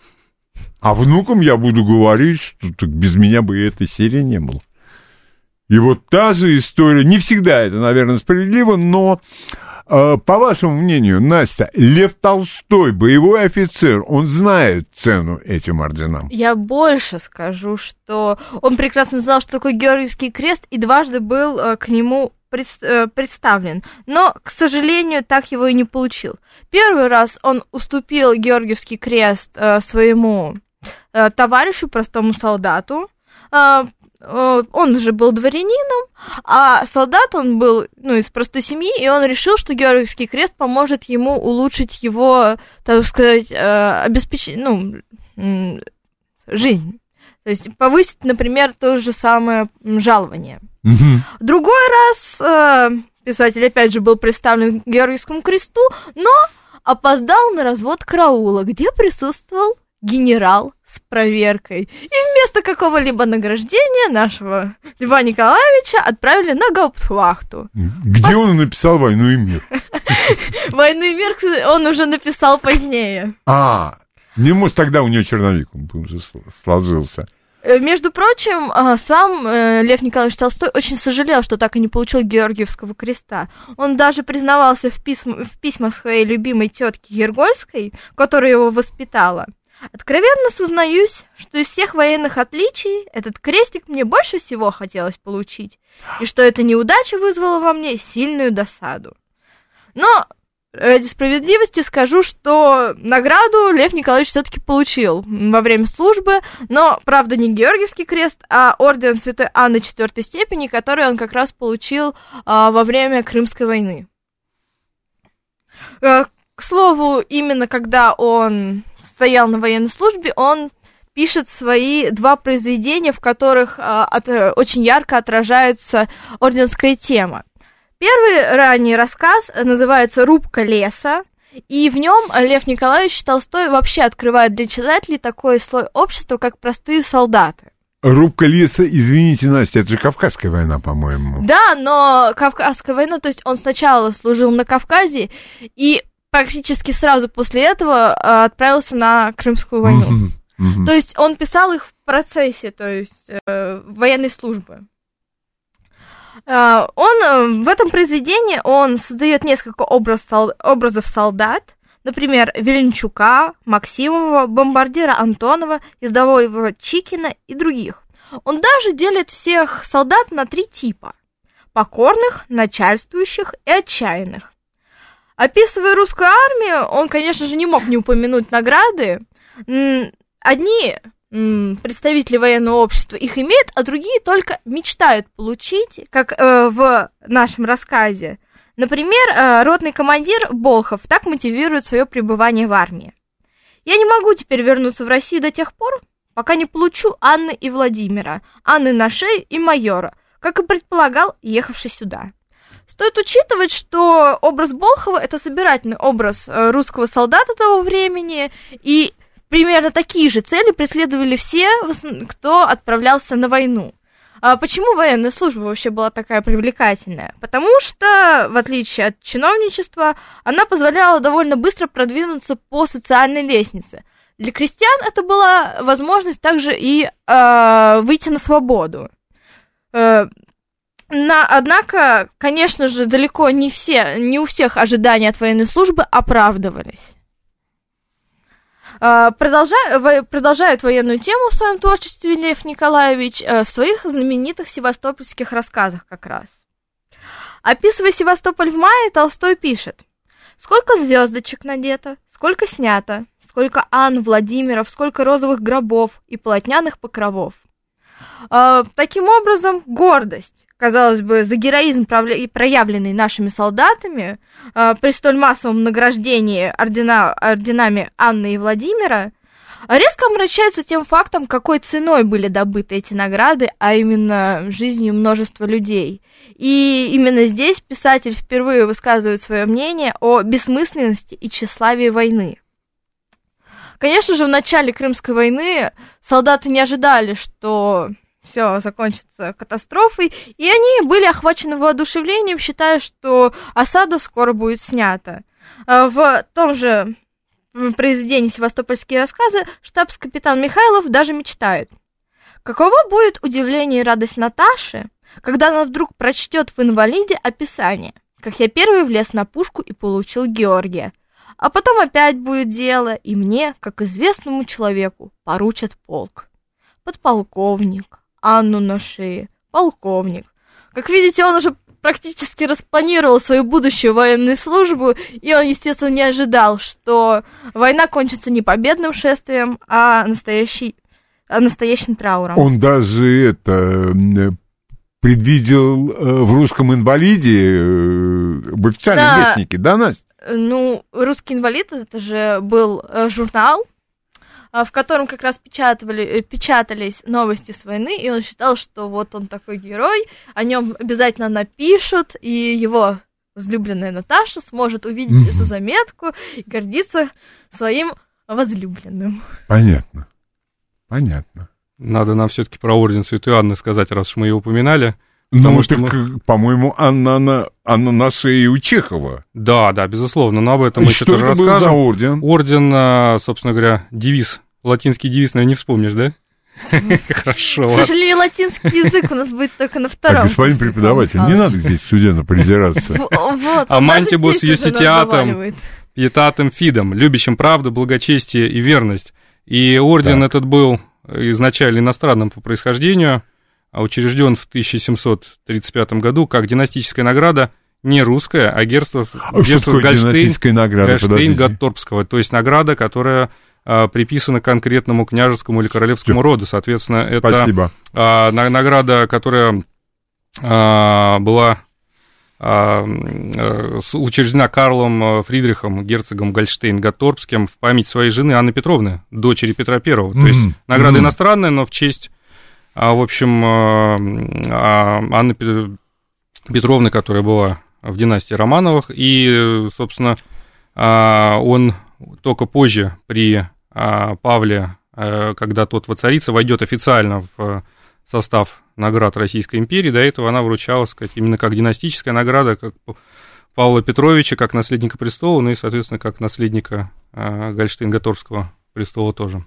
а внукам я буду говорить, что так без меня бы и этой серии не было. И вот та же история, не всегда это, наверное, справедливо, но, э, по вашему мнению, Настя, Лев Толстой, боевой офицер, он знает цену этим орденам? Я больше скажу, что он прекрасно знал, что такое Георгиевский крест, и дважды был э, к нему представлен, но, к сожалению, так его и не получил. Первый раз он уступил Георгиевский крест э, своему э, товарищу, простому солдату. Э, э, он же был дворянином, а солдат он был, ну, из простой семьи, и он решил, что Георгиевский крест поможет ему улучшить его, так сказать, э, обеспечить, ну, э, жизнь. То есть повысить, например, то же самое жалование. Угу. Другой раз э, писатель, опять же, был представлен к Георгиевскому кресту, но опоздал на развод караула, где присутствовал генерал с проверкой. И вместо какого-либо награждения нашего Льва Николаевича отправили на гауптвахту. Где Пос... он написал «Войну и мир»? «Войну и мир» он уже написал позднее. А, не может, тогда у него черновик сложился. Между прочим, сам Лев Николаевич Толстой очень сожалел, что так и не получил Георгиевского креста. Он даже признавался в, письм, в письмах своей любимой тетки Ергольской, которая его воспитала. «Откровенно сознаюсь, что из всех военных отличий этот крестик мне больше всего хотелось получить, и что эта неудача вызвала во мне сильную досаду. Но ради справедливости скажу, что награду Лев Николаевич все-таки получил во время службы, но, правда, не Георгиевский крест, а орден Святой Анны четвертой степени, который он как раз получил а, во время Крымской войны. А, к слову, именно когда он стоял на военной службе, он пишет свои два произведения, в которых а, от, очень ярко отражается орденская тема. Первый ранний рассказ называется «Рубка леса», и в нем Лев Николаевич Толстой вообще открывает для читателей такой слой общества, как простые солдаты. Рубка леса, извините, Настя, это же Кавказская война, по-моему. Да, но Кавказская война, то есть он сначала служил на Кавказе, и практически сразу после этого отправился на Крымскую войну. Mm-hmm. Mm-hmm. То есть он писал их в процессе, то есть э, военной службы. Он в этом произведении он создает несколько образ, образов солдат, например, Веленчука, Максимова, бомбардира Антонова, ездового Чикина и других. Он даже делит всех солдат на три типа: покорных, начальствующих и отчаянных. Описывая русскую армию, он, конечно же, не мог не упомянуть награды. Одни представители военного общества их имеют, а другие только мечтают получить, как э, в нашем рассказе. Например, э, ротный командир Болхов так мотивирует свое пребывание в армии. «Я не могу теперь вернуться в Россию до тех пор, пока не получу Анны и Владимира, Анны на шею и майора, как и предполагал, ехавший сюда». Стоит учитывать, что образ Болхова – это собирательный образ русского солдата того времени, и примерно такие же цели преследовали все, кто отправлялся на войну. А почему военная служба вообще была такая привлекательная? Потому что, в отличие от чиновничества, она позволяла довольно быстро продвинуться по социальной лестнице. Для крестьян это была возможность также и э, выйти на свободу. Э, на, однако, конечно же, далеко не все, не у всех ожидания от военной службы оправдывались. Э, продолжая, продолжает военную тему в своем творчестве Лев Николаевич э, в своих знаменитых севастопольских рассказах как раз. Описывая Севастополь в мае, Толстой пишет: «Сколько звездочек надето, сколько снято, сколько Ан, Владимиров, сколько розовых гробов и полотняных покровов». Э, таким образом, гордость, казалось бы, за героизм, проявленный нашими солдатами, э, при столь массовом награждении ордена, орденами Анны и Владимира, резко омрачается тем фактом, какой ценой были добыты эти награды, а именно жизнью множества людей. И именно здесь писатель впервые высказывает свое мнение о бессмысленности и тщеславии войны. Конечно же, в начале Крымской войны солдаты не ожидали, что все закончится катастрофой, и они были охвачены воодушевлением, считая, что осада скоро будет снята. В том же произведении «Севастопольские рассказы» штабс-капитан Михайлов даже мечтает: каково будет удивление и радость Наташи, когда она вдруг прочтет в «Инвалиде» описание, как я первый влез на пушку и получил Георгия, а потом опять будет дело, и мне, как известному человеку, поручат полк. Подполковник, Анну на шее, полковник. Как видите, он уже практически распланировал свою будущую военную службу, и он, естественно, не ожидал, что война кончится не победным шествием, а, настоящий, а настоящим трауром. Он даже это предвидел в «Русском инвалиде», в официальном да. вестнике, да, Настя? Ну, «Русский инвалид» — это же был журнал, в котором как раз печатали, печатались новости с войны, и он считал, что вот он такой герой, о нем обязательно напишут, и его возлюбленная Наташа сможет увидеть mm-hmm. эту заметку и гордиться своим возлюбленным. Понятно, понятно. Надо нам все-таки про орден Святой Анны сказать, раз уж мы его упоминали. Ну, так, мы... по-моему, Анна, Анна, Анна на шее у Чехова. Да, да, безусловно, но об этом мы еще тоже расскажем. Что это был за орден? Орден, собственно говоря, девиз, латинский девиз, наверное, не вспомнишь, да? Хорошо. К сожалению, латинский язык у нас будет только на втором. Господин преподаватель, не надо здесь студентам придираться. Амантибус юститиатом, пиетатом фидом, любящим правду, благочестие и верность. И орден этот был изначально иностранным по происхождению, учрежден в тысяча семьсот тридцать пятом году как династическая награда, не русская, а герцог Гольштейн-Готторпского, то есть награда, которая а, приписана конкретному княжескому или королевскому Все. роду. Соответственно, это а, награда, которая а, была а, учреждена Карлом Фридрихом, герцогом Гольштейн-Готторпским, в память своей жены Анны Петровны, дочери Петра Первого. Mm-hmm. То есть награда mm-hmm. иностранная, но в честь... А, в общем, Анны Петровны, которая была в династии Романовых, и, собственно, он только позже при Павле, когда тот воцарится, войдет официально в состав наград Российской империи. До этого она вручалась, сказать, именно как династическая награда, как Павла Петровича, как наследника престола, ну и, соответственно, как наследника Гольштейн-Готторпского престола тоже.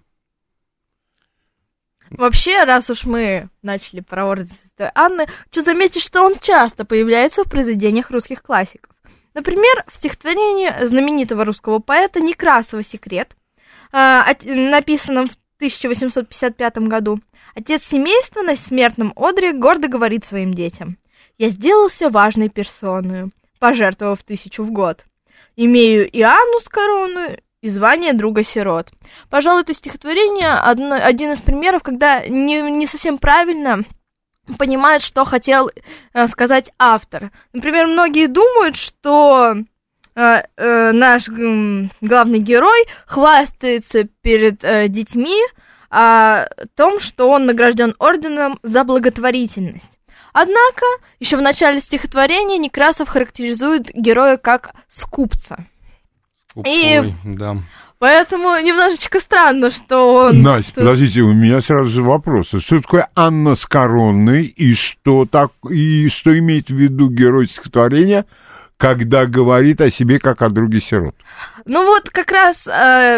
Вообще, раз уж мы начали про орден Святой Анны, хочу заметить, что он часто появляется в произведениях русских классиков. Например, в стихотворении знаменитого русского поэта Некрасова «Секрет», написанном в тысяча восемьсот пятьдесят пятом году, отец семейства на смертном одре гордо говорит своим детям: «Я сделался важной персоною, пожертвовав тысячу в год. Имею и Анну с короной, и звание друга сирот». Пожалуй, это стихотворение одно, один из примеров, когда не, не совсем правильно понимают, что хотел э, сказать автор. Например, многие думают, что э, э, наш э, главный герой хвастается перед э, детьми о том, что он награжден орденом за благотворительность. Однако, еще в начале стихотворения Некрасов характеризует героя как скупца. И да. Поэтому немножечко странно, что он... Настя, что... подождите, у меня сразу же вопрос. Что такое Анна с короной, и что, так, и что имеет в виду герой стихотворения, когда говорит о себе как о друге сирот? Ну вот как раз э,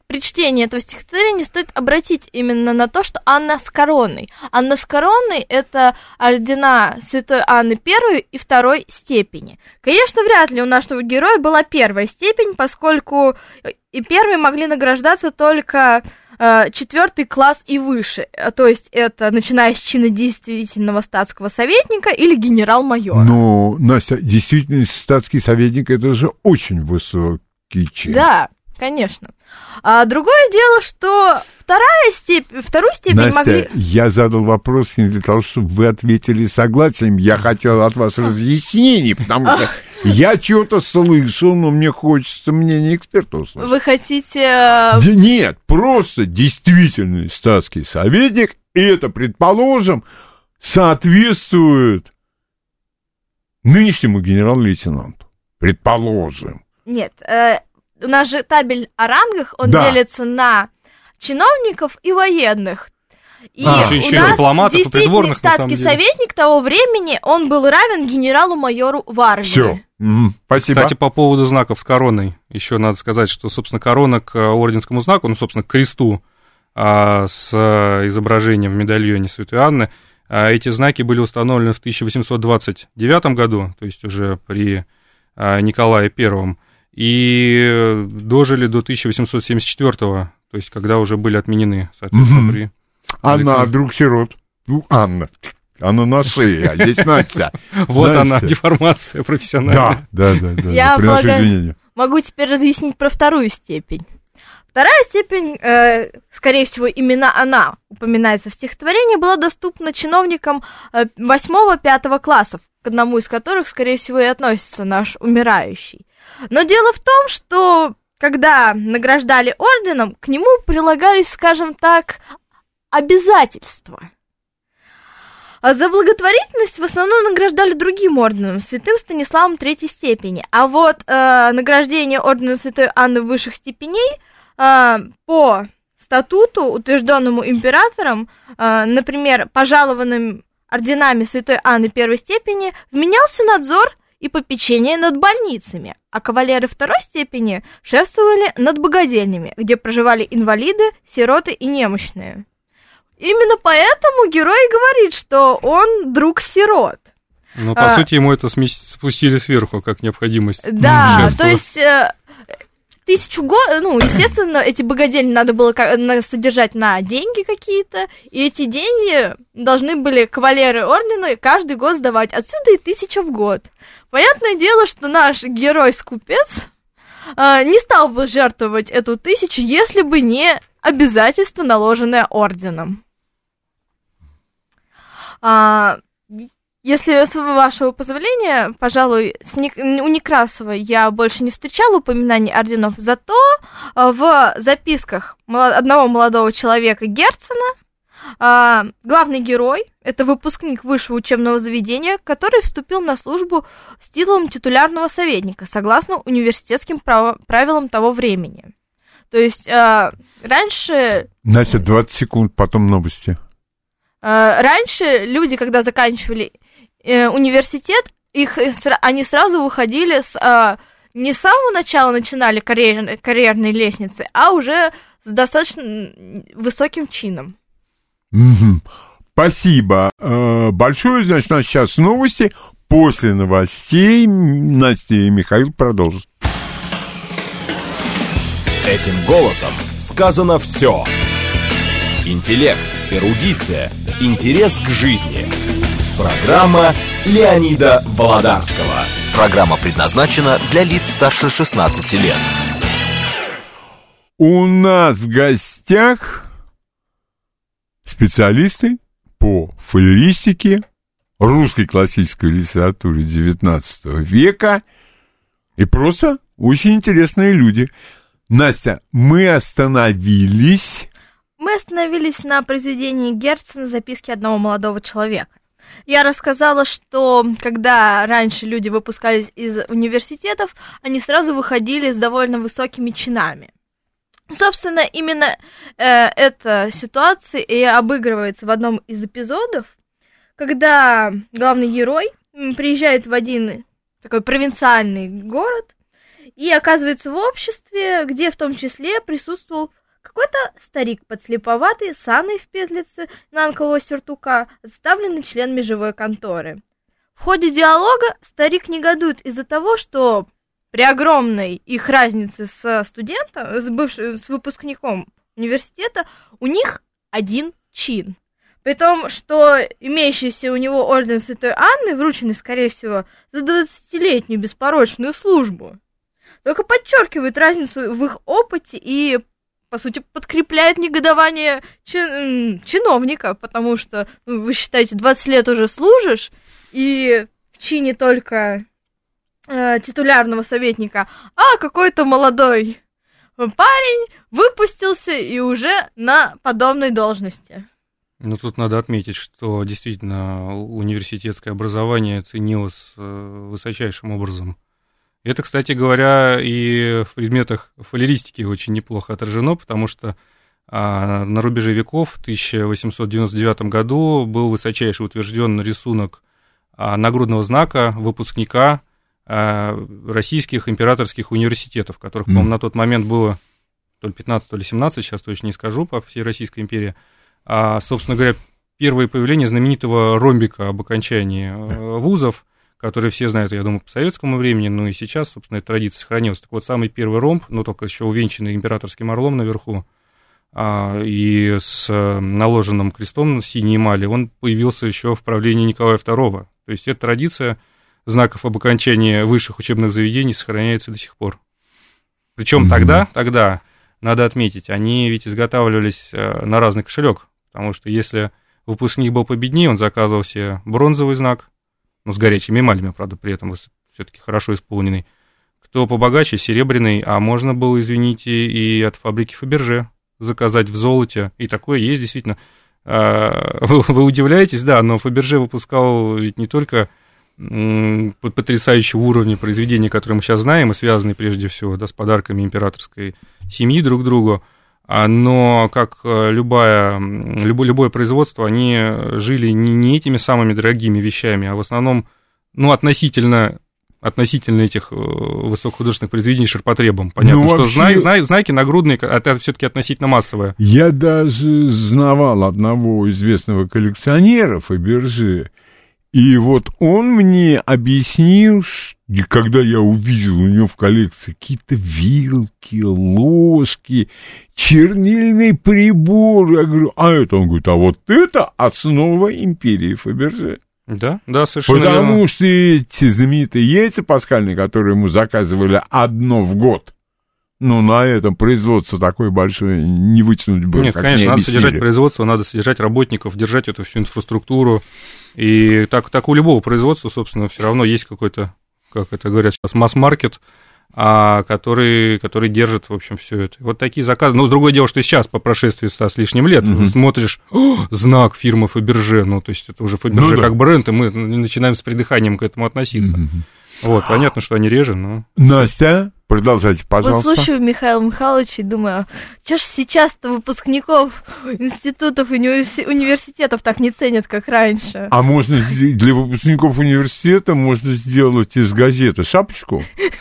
при чтении этого стихотворения стоит обратить именно на то, что Анна с короной. Анна с короной – это ордена святой Анны первой и второй степени. Конечно, вряд ли у нашего героя была первая степень, поскольку и первые могли награждаться только э, четвертый класс и выше. То есть это начиная с чина действительного статского советника или генерал-майора. Ну, Настя, действительно, статский советник – это же очень высокий чин. Да. Конечно. А другое дело, что вторая степень, вторую степень Настя, могли... я задал вопрос не для того, чтобы вы ответили согласием. Я хотел от вас разъяснений, потому что я что-то слышал, но мне хочется мнение эксперта услышать. Вы хотите... Д- нет, просто действительный статский советник, и это, предположим, соответствует нынешнему генерал-лейтенанту. Предположим. Нет, э, у нас же табель о рангах, он Да. делится на чиновников и военных. И А, у еще и нас дипломатов и действительный придворных, на самом статский деле. советник того времени, он был равен генералу-майору в армии. Все. Спасибо. Кстати, по поводу знаков с короной, еще надо сказать, что, собственно, корона к орденскому знаку, ну, собственно, к кресту а, с изображением в медальоне святой Анны, а, эти знаки были установлены в тысяча восемьсот двадцать девятом году, то есть уже при а, Николае Первом, и дожили до тысяча восемьсот семьдесят четвёртого, то есть когда уже были отменены, соответственно, Мгм. при... Анна, Александр. друг сирот. Ну, Анна. Она на шее, а здесь Настя. Вот Настя. она, деформация профессиональная. Да, да, да, да. Я да. Приношу полагаю- извинения. Могу теперь разъяснить про вторую степень. Вторая степень, э, скорее всего, именно она упоминается в стихотворении, была доступна чиновникам э, восьмого-пятого классов, к одному из которых, скорее всего, и относится наш умирающий. Но дело в том, что когда награждали орденом, к нему прилагались, скажем так, обязательства. А за благотворительность в основном награждали другим орденом, святым Станиславом третьей степени. А вот э, награждение ордена святой Анны высших степеней э, по статуту, утвержденному императором, э, например, пожалованным орденами святой Анны первой степени, вменялся надзор и попечение над больницами, а кавалеры второй степени шествовали над богадельнями, где проживали инвалиды, сироты и немощные. Именно поэтому герой говорит, что он друг сирот. Ну, по А. сути, ему это смес- спустили сверху, как необходимость. Да, членства. то есть э, тысячу год, ну, естественно, эти богадельни надо было ка- на- содержать на деньги какие-то, и эти деньги должны были кавалеры ордена каждый год сдавать. Отсюда и тысяча в год. Понятное дело, что наш герой-скупец э, не стал бы жертвовать эту тысячу, если бы не обязательство, наложенное орденом. А, если, с вашего позволения, пожалуй, с Ник- у Некрасова я больше не встречала упоминаний орденов, зато а, в записках мало- одного молодого человека Герцена а, главный герой — это выпускник высшего учебного заведения, который вступил на службу с титулом титулярного советника, согласно университетским право- правилам того времени. То есть а, раньше... Настя, двадцать секунд, потом новости. А, раньше люди, когда заканчивали э, университет, их, э, сра- они сразу выходили с... а, не с самого начала начинали карьер, карьерной лестницы, а уже с достаточно высоким чином. Мгм. Спасибо э, большое. Значит, у нас сейчас новости. После новостей Настя и Михаил продолжат. Этим голосом сказано все. Интеллект, эрудиция, интерес к жизни. Программа Леонида Володарского. Программа предназначена для лиц старше шестнадцати лет. У нас в гостях специалисты по фолеристике, русской классической литературе девятнадцатого века и просто очень интересные люди. Настя, мы остановились... Мы остановились на произведении Герцена «Записки одного молодого человека». Я рассказала, что когда раньше люди выпускались из университетов, они сразу выходили с довольно высокими чинами. Собственно, именно э, эта ситуация и обыгрывается в одном из эпизодов, когда главный герой м, приезжает в один такой провинциальный город, и оказывается в обществе, где в том числе присутствовал какой-то старик подслеповатый, с Анной в петлице нанкового сюртука, отставленный член межевой конторы. В ходе диалога старик негодует из-за того, что при огромной их разнице с студентом, с бывшим, с выпускником университета, у них один чин. При том, что имеющийся у него орден Святой Анны, врученный, скорее всего, за двадцатилетнюю беспорочную службу, только подчеркивает разницу в их опыте и, по сути, подкрепляет негодование чин- чиновника, потому что, ну, вы считаете, двадцать лет уже служишь, и в чине только э, титулярного советника, а какой-то молодой парень выпустился и уже на подобной должности. Ну, тут надо отметить, что действительно университетское образование ценилось высочайшим образом. Это, кстати говоря, и в предметах фалеристики очень неплохо отражено, потому что а, на рубеже веков в тысяча восемьсот девяносто девятом году был высочайше утвержден рисунок а, нагрудного знака выпускника а, российских императорских университетов, которых, по-моему, на тот момент было то ли пятнадцать, то ли семнадцать, сейчас точно не скажу, по всей Российской империи. А, собственно говоря, первое появление знаменитого ромбика об окончании вузов, который все знают, я думаю, по советскому времени, ну и сейчас, собственно, эта традиция сохранилась. Так вот, самый первый ромб, ну, только еще увенчанный императорским орлом наверху, а, и с наложенным крестом синей эмали, он появился еще в правлении Николая второго. То есть эта традиция знаков об окончании высших учебных заведений сохраняется до сих пор. Причем mm-hmm. тогда, тогда, надо отметить, они ведь изготавливались на разный кошелек, потому что если выпускник был победнее, он заказывал себе бронзовый знак, ну, с горячими эмалями, правда, при этом все-таки хорошо исполненный. Кто побогаче, серебряный, а можно было, извините, и от фабрики Фаберже заказать в золоте, и такое есть, действительно. Вы, вы удивляетесь, да, но Фаберже выпускал ведь не только потрясающего уровня произведения, которые мы сейчас знаем, и связанные прежде всего, да, с подарками императорской семьи друг другу, но как любое, любое, любое производство, они жили не, не этими самыми дорогими вещами, а в основном, ну, относительно, относительно этих высокохудожественных произведений ширпотребом. Понятно, ну, что вообще... знак, знак, знаки нагрудные, это все-таки относительно массовое. Я даже знавал одного известного коллекционера Фаберже, и вот он мне объяснил, что когда я увидел у него в коллекции какие-то вилки, ложки, чернильный прибор, я говорю, а это? Он говорит, а вот это основа империи Фаберже. Да, да, совершенно верно. Потому что эти знаменитые яйца пасхальные, которые ему заказывали одно в год, ну, на этом производство такое большое не вытянуть было. Нет, конечно, надо содержать производство, надо содержать работников, держать эту всю инфраструктуру. И так, так у любого производства, собственно, все равно есть какой-то, как это говорят сейчас, масс-маркет, а, который, который держит, в общем, все это. Вот такие заказы. Ну, другое дело, что сейчас, по прошествии ста с лишним лет, mm-hmm. смотришь, знак фирмы Фаберже, ну, то есть это уже Фаберже ну, да. как бренд, и мы начинаем с придыханием к этому относиться. Mm-hmm. Вот, понятно, что они реже, но... Настя, продолжайте, пожалуйста. Вот слушаю Михаила Михайловича и думаю, что ж сейчас-то выпускников институтов и универси- университетов так не ценят, как раньше? А можно для выпускников университета можно сделать из газеты шапочку,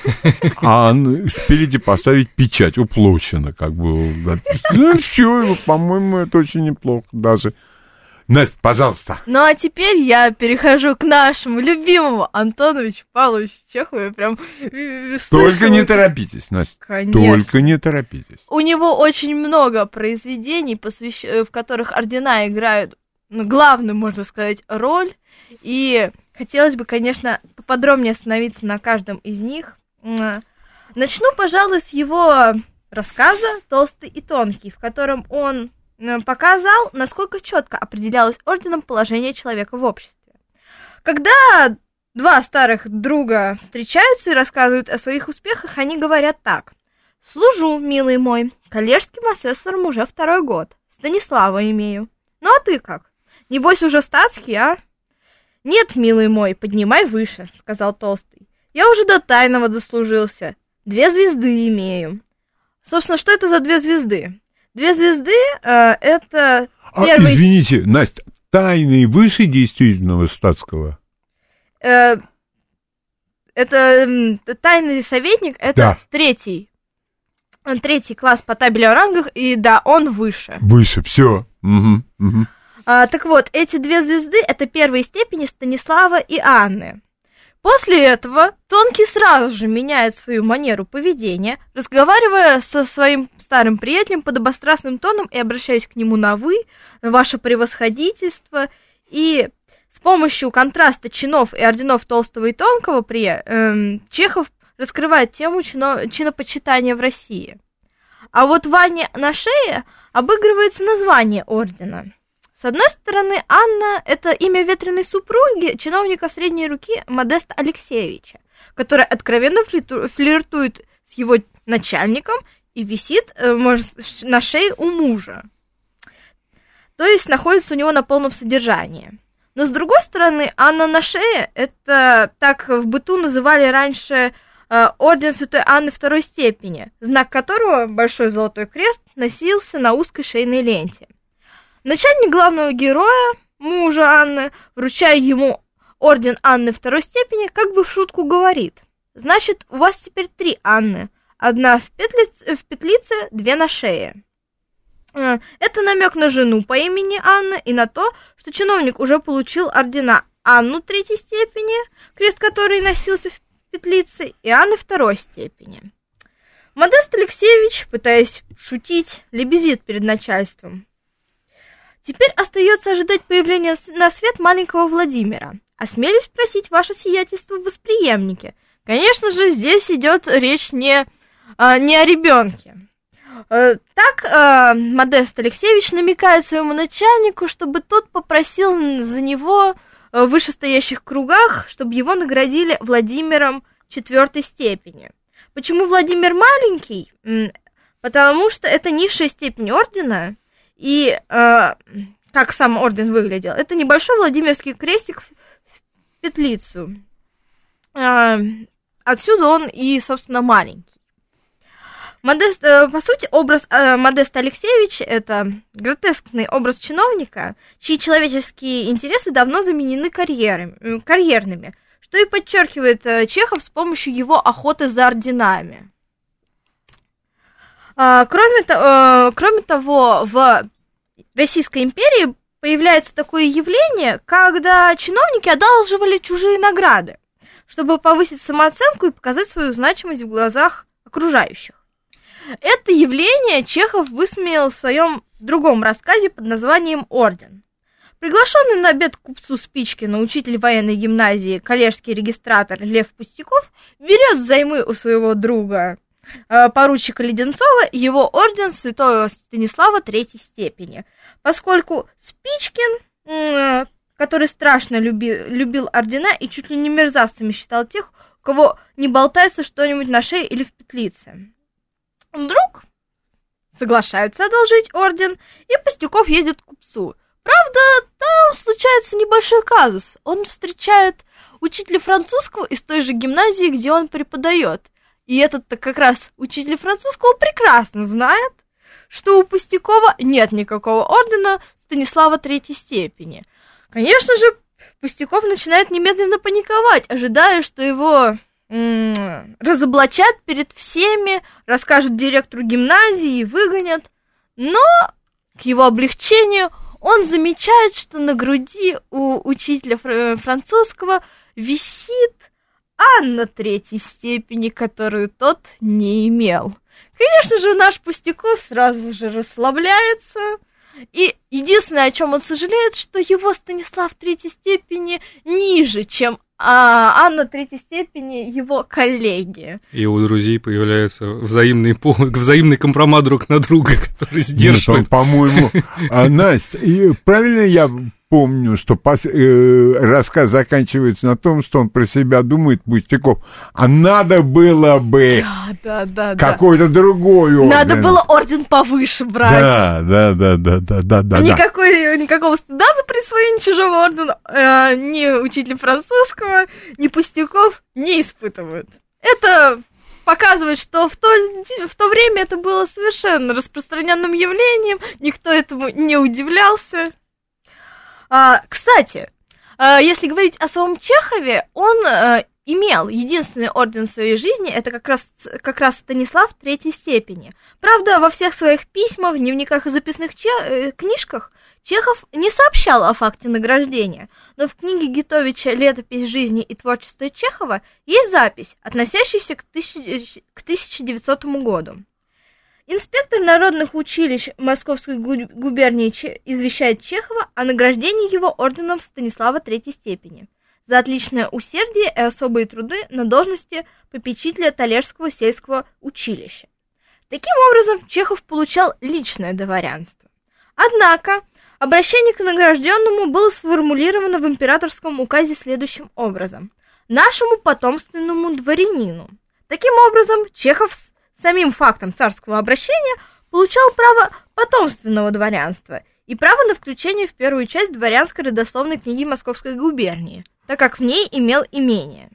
а спереди поставить печать, уплочено, как бы. Ну, все, по-моему, это очень неплохо даже. Настя, пожалуйста. Ну, а теперь я перехожу к нашему любимому Антоновичу Павловичу Чехову. Я прям Только не торопитесь, Настя. Конечно. Только не торопитесь. У него очень много произведений, посвящ... в которых ордена играют, ну, главную, можно сказать, роль. И хотелось бы, конечно, поподробнее остановиться на каждом из них. Начну, пожалуй, с его рассказа «Толстый и тонкий», в котором он показал, насколько четко определялось орденом положение человека в обществе. Когда два старых друга встречаются и рассказывают о своих успехах, они говорят так. «Служу, милый мой, коллежским асессором уже второй год. Станислава имею. Ну а ты как? Небось уже статский, а?» «Нет, милый мой, поднимай выше», — сказал Толстый. «Я уже до тайного дослужился. Две звезды имею». Собственно, что это за две звезды? Две звезды э, — это первый... А, извините, Настя, тайный выше действительного статского? Э, это тайный советник, это Да. третий. Третий класс по табелю о рангах, и да, он выше. Выше, все. Угу, угу. А, так вот, эти две звезды — это первые степени Станислава и Анны. После этого Тонкий сразу же меняет свою манеру поведения, разговаривая со своим старым приятелем подобострастным тоном и обращаясь к нему на «вы», «ваше превосходительство», и с помощью контраста чинов и орденов Толстого и Тонкого при, э, Чехов раскрывает тему чино, чинопочитания в России. А вот Ване на шее обыгрывается название ордена. С одной стороны, Анна – это имя ветреной супруги чиновника средней руки Модеста Алексеевича, который откровенно флиртует с его начальником и висит э, может, на шее у мужа. То есть находится у него на полном содержании. Но с другой стороны, Анна на шее – это так в быту называли раньше э, орден Святой Анны второй степени, знак которого, большой золотой крест, носился на узкой шейной ленте. Начальник главного героя, мужа Анны, вручая ему орден Анны второй степени, как бы в шутку говорит: «Значит, у вас теперь три Анны, одна в петлице, в петлице, две на шее». Это намек на жену по имени Анна и на то, что чиновник уже получил ордена Анну третьей степени, крест которой носился в петлице, и Анны второй степени. Модест Алексеевич, пытаясь шутить, лебезит перед начальством. Теперь остается ожидать появления на свет маленького Владимира. Осмелюсь просить ваше сиятельство в восприемнике. Конечно же, здесь идет речь не, а, не о ребенке. А, так а, Модест Алексеевич намекает своему начальнику, чтобы тот попросил за него в вышестоящих кругах, чтобы его наградили Владимиром четвертой степени. Почему Владимир маленький? Потому что это низшая степень ордена. И э, как сам орден выглядел? Это небольшой Владимирский крестик в, в петлицу. Э, отсюда он и, собственно, маленький. Модест, э, по сути, образ э, Модеста Алексеевича – это гротескный образ чиновника, чьи человеческие интересы давно заменены карьерами, карьерными, что и подчеркивает э, Чехов с помощью его охоты за орденами. А, кроме, то, э, кроме того, в Российской империи появляется такое явление, когда чиновники одалживали чужие награды, чтобы повысить самооценку и показать свою значимость в глазах окружающих. Это явление Чехов высмеял в своем другом рассказе под названием «Орден». Приглашенный на обед к купцу Спичкину учитель военной гимназии, коллежский регистратор Лев Пустяков берет взаймы у своего друга поручика Леденцова его орден Святого Станислава третьей степени, поскольку Спичкин, который страшно люби, любил ордена и чуть ли не мерзавцами считал тех, у кого не болтается что-нибудь на шее или в петлице. Вдруг соглашается одолжить орден, и Пустяков едет к купцу. Правда, там случается небольшой казус. Он встречает учителя французского из той же гимназии, где он преподает. И этот-то как раз учитель французского прекрасно знает, что у Пустякова нет никакого ордена Станислава третьей степени. Конечно же, Пустяков начинает немедленно паниковать, ожидая, что его м- разоблачат перед всеми, расскажут директору гимназии и выгонят. Но, к его облегчению, он замечает, что на груди у учителя фр- французского висит Анна третьей степени, которую тот не имел. Конечно же, наш Пустяков сразу же расслабляется. И единственное, о чем он сожалеет, что его Станислав третьей степени ниже, чем а, Анна третьей степени его коллеги. И у друзей появляется взаимный, взаимный компромат друг на друга, который сдерживает. Нет, он, по-моему, а, Настя, и правильно я помню, что пос, э, рассказ заканчивается на том, что он про себя думает, Пустяков, а надо было бы да, да, да, какой-то да. другой орден. Надо было орден повыше брать. Да, да, да, да, да, да, да. Никакой, никакого стыда за присвоение чужого ордена э, ни учитель французского, ни Пустяков не испытывают. Это показывает, что в то, в то время это было совершенно распространенным явлением, никто этому не удивлялся. А, кстати, а, если говорить о самом Чехове, он а, имел единственный орден в своей жизни, это как раз, как раз Станислав третьей степени. Правда, во всех своих письмах, дневниках и записных че- э, книжках Чехов не сообщал о факте награждения, но в книге Гитовича «Летопись жизни и творчества Чехова» есть запись, относящаяся к, тысяча, к тысяча девятисотому году. Инспектор народных училищ Московской губернии извещает Чехова о награждении его орденом Станислава третьей степени за отличное усердие и особые труды на должности попечителя Талежского сельского училища. Таким образом, Чехов получал личное дворянство. Однако, обращение к награжденному было сформулировано в императорском указе следующим образом: «Нашему потомственному дворянину». Таким образом, Чехов с самим фактом царского обращения получал право потомственного дворянства и право на включение в первую часть дворянской родословной книги Московской губернии, так как в ней имел имение.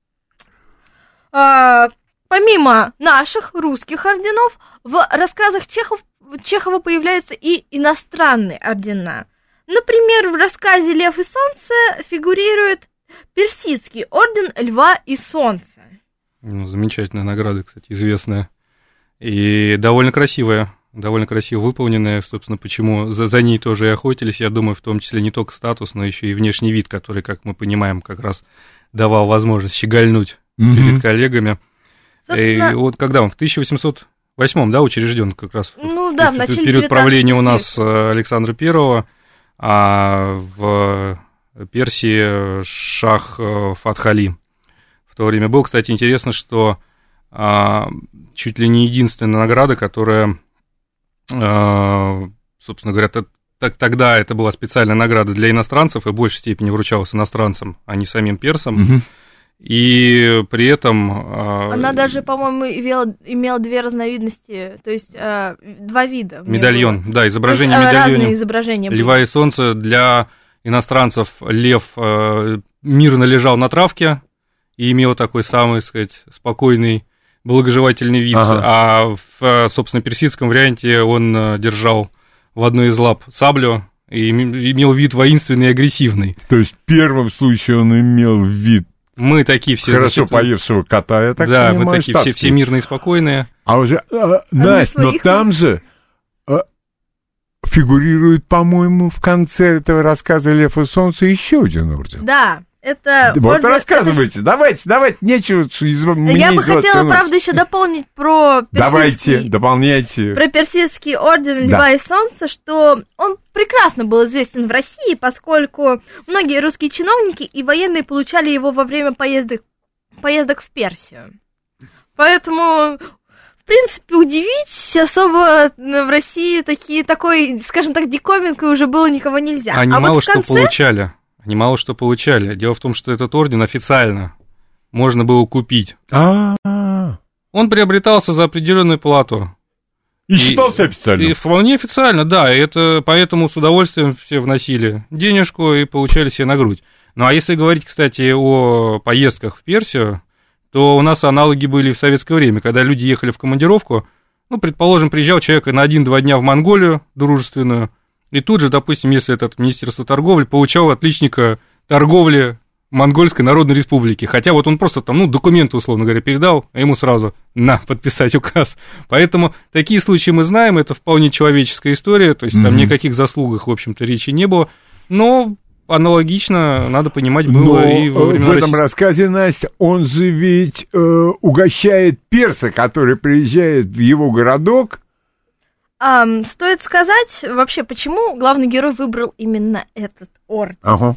А, помимо наших русских орденов, в рассказах Чехов, Чехова появляются и иностранные ордена. Например, в рассказе «Лев и солнце» фигурирует персидский орден Льва и Солнца. Ну, замечательная награда, кстати, известная. И довольно красивая, довольно красиво выполненная. Собственно, почему за, за ней тоже и охотились. Я думаю, в том числе не только статус, но еще и внешний вид, который, как мы понимаем, как раз давал возможность щегольнуть mm-hmm. перед коллегами. Собственно... И вот когда он в тысяча восемьсот восьмом, да, учрежден как раз ну, да, в, в начале период правления у нас Александра Первого, а в Персии шах Фатх-Али в то время был. Кстати, интересно, что а, чуть ли не единственная награда, которая, а, собственно говоря, так, тогда это была специальная награда для иностранцев и в большей степени вручалась иностранцам, а не самим персам. Угу. И при этом... Она даже, по-моему, имела, имела две разновидности, то есть а, два вида. Медальон, да, изображение то есть, медальона. Разные изображения были. Льва и солнца. Для иностранцев лев а, мирно лежал на травке и имел такой самый, так сказать, спокойный, благожелательный вид. Ага. А в, собственно, персидском варианте он держал в одной из лап саблю и имел вид воинственный и агрессивный. То есть в первом случае он имел вид мы такие все... Хорошо значит, поевшего кота, я так да, понимаю. Да, мы такие все, все мирные и спокойные. А уже, а, Настя, но там же а, фигурирует, по-моему, в конце этого рассказа «Лев и солнце» еще один орден. Да, это... Вот орден, рассказывайте, это... давайте, давайте, нечего из мне Я бы хотела, правда, еще дополнить про персидский... Давайте, дополняйте. Про персидский орден Льва да. и Солнца, что он прекрасно был известен в России, поскольку многие русские чиновники и военные получали его во время поездок, поездок в Персию. Поэтому, в принципе, удивить особо в России такие, такой, скажем так, диковинкой уже было никого нельзя. Они а мало вот что конце... получали. Они мало что получали. Дело в том, что этот орден официально можно было купить. А-а-а. Он приобретался за определенную плату. И, и считался официально. И вполне официально, да. И это поэтому с удовольствием все вносили денежку и получали себе на грудь. Ну, а если говорить, кстати, о поездках в Персию, то у нас аналоги были в советское время, когда люди ехали в командировку. Ну, предположим, приезжал человек на один-два дня в Монголию дружественную, и тут же, допустим, если это от Министерства торговли, получал отличника торговли Монгольской Народной Республики. Хотя вот он просто там, ну, документы, условно говоря, передал, а ему сразу на, подписать указ. Поэтому такие случаи мы знаем, это вполне человеческая история, то есть mm-hmm. там никаких заслугах, в общем-то, речи не было. Но аналогично, надо понимать, было Но и во времена в этом России. Рассказе, Настя, он же ведь э, угощает перса, который приезжает в его городок. Um, стоит сказать вообще, почему главный герой выбрал именно этот орден. Ага.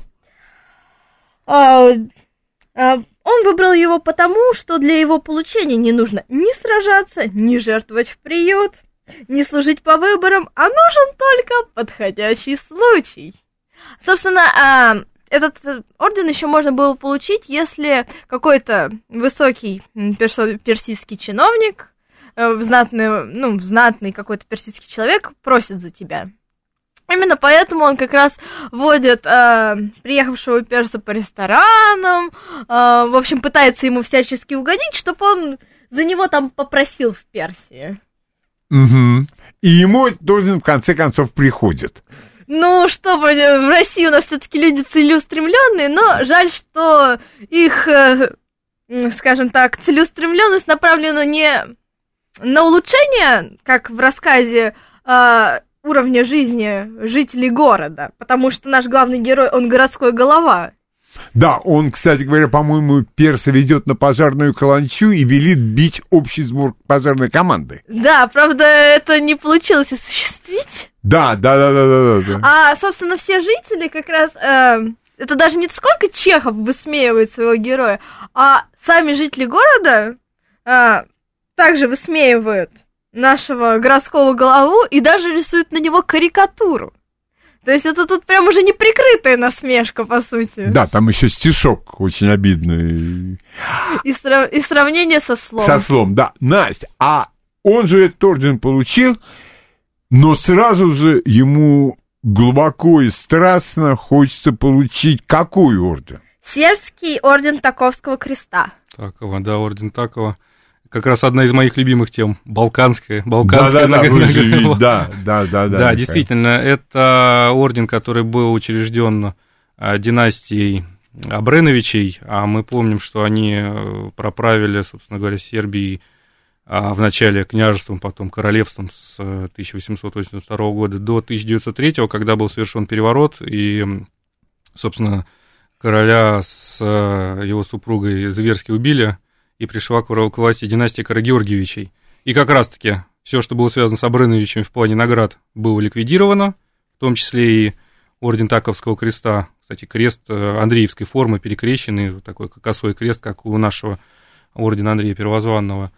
Uh, uh, он выбрал его потому, что для его получения не нужно ни сражаться, ни жертвовать в приют, ни служить по выборам, а нужен только подходящий случай. Собственно, uh, этот орден еще можно было получить, если какой-то высокий персо- персидский чиновник, знатный, ну, знатный какой-то персидский человек просит за тебя. Именно поэтому он как раз водит э, приехавшего перса по ресторанам, э, в общем, пытается ему всячески угодить, чтобы он за него там попросил в Персии. Угу. И ему должен в конце концов приходит. Ну, что, в России у нас все-таки люди целеустремленные, но жаль, что их... Э, скажем так, целеустремленность направлена не на улучшение, как в рассказе, э, уровня жизни жителей города, потому что наш главный герой, он городской голова. Да, он, кстати говоря, по-моему, перса ведет на пожарную каланчу и велит бить общий сбор пожарной команды. Да, правда, это не получилось осуществить. Да, да, да, да, да, да. А, собственно, все жители как раз... Э, это даже не сколько Чехов высмеивает своего героя, а сами жители города э, также высмеивают нашего городского голову и даже рисуют на него карикатуру. То есть это тут прям уже неприкрытая насмешка, по сути. Да, там еще стишок очень обидный. И, срав... и сравнение со слом. Со слом, да. Настя, а он же этот орден получил, но сразу же ему глубоко и страстно хочется получить какой орден? Сербский орден Таковского креста. Такова, да, орден Такова. Как раз одна из моих любимых тем. Балканская. Балканская да, да, награда. Да, да, да, да. Да, действительно, это орден, который был учрежден династией Обреновичей, а мы помним, что они проправили, собственно говоря, Сербией вначале княжеством, потом королевством с тысяча восемьсот восемьдесят второго года до тысяча девятьсот третьего, когда был совершен переворот, и, собственно, короля с его супругой зверски убили, и пришла к власти династия Карагеоргиевичей. И как раз-таки все, что было связано с Обреновичами в плане наград, было ликвидировано, в том числе и орден Таковского креста, кстати, крест андреевской формы, перекрещенный, такой косой крест, как у нашего ордена Андрея Первозванного.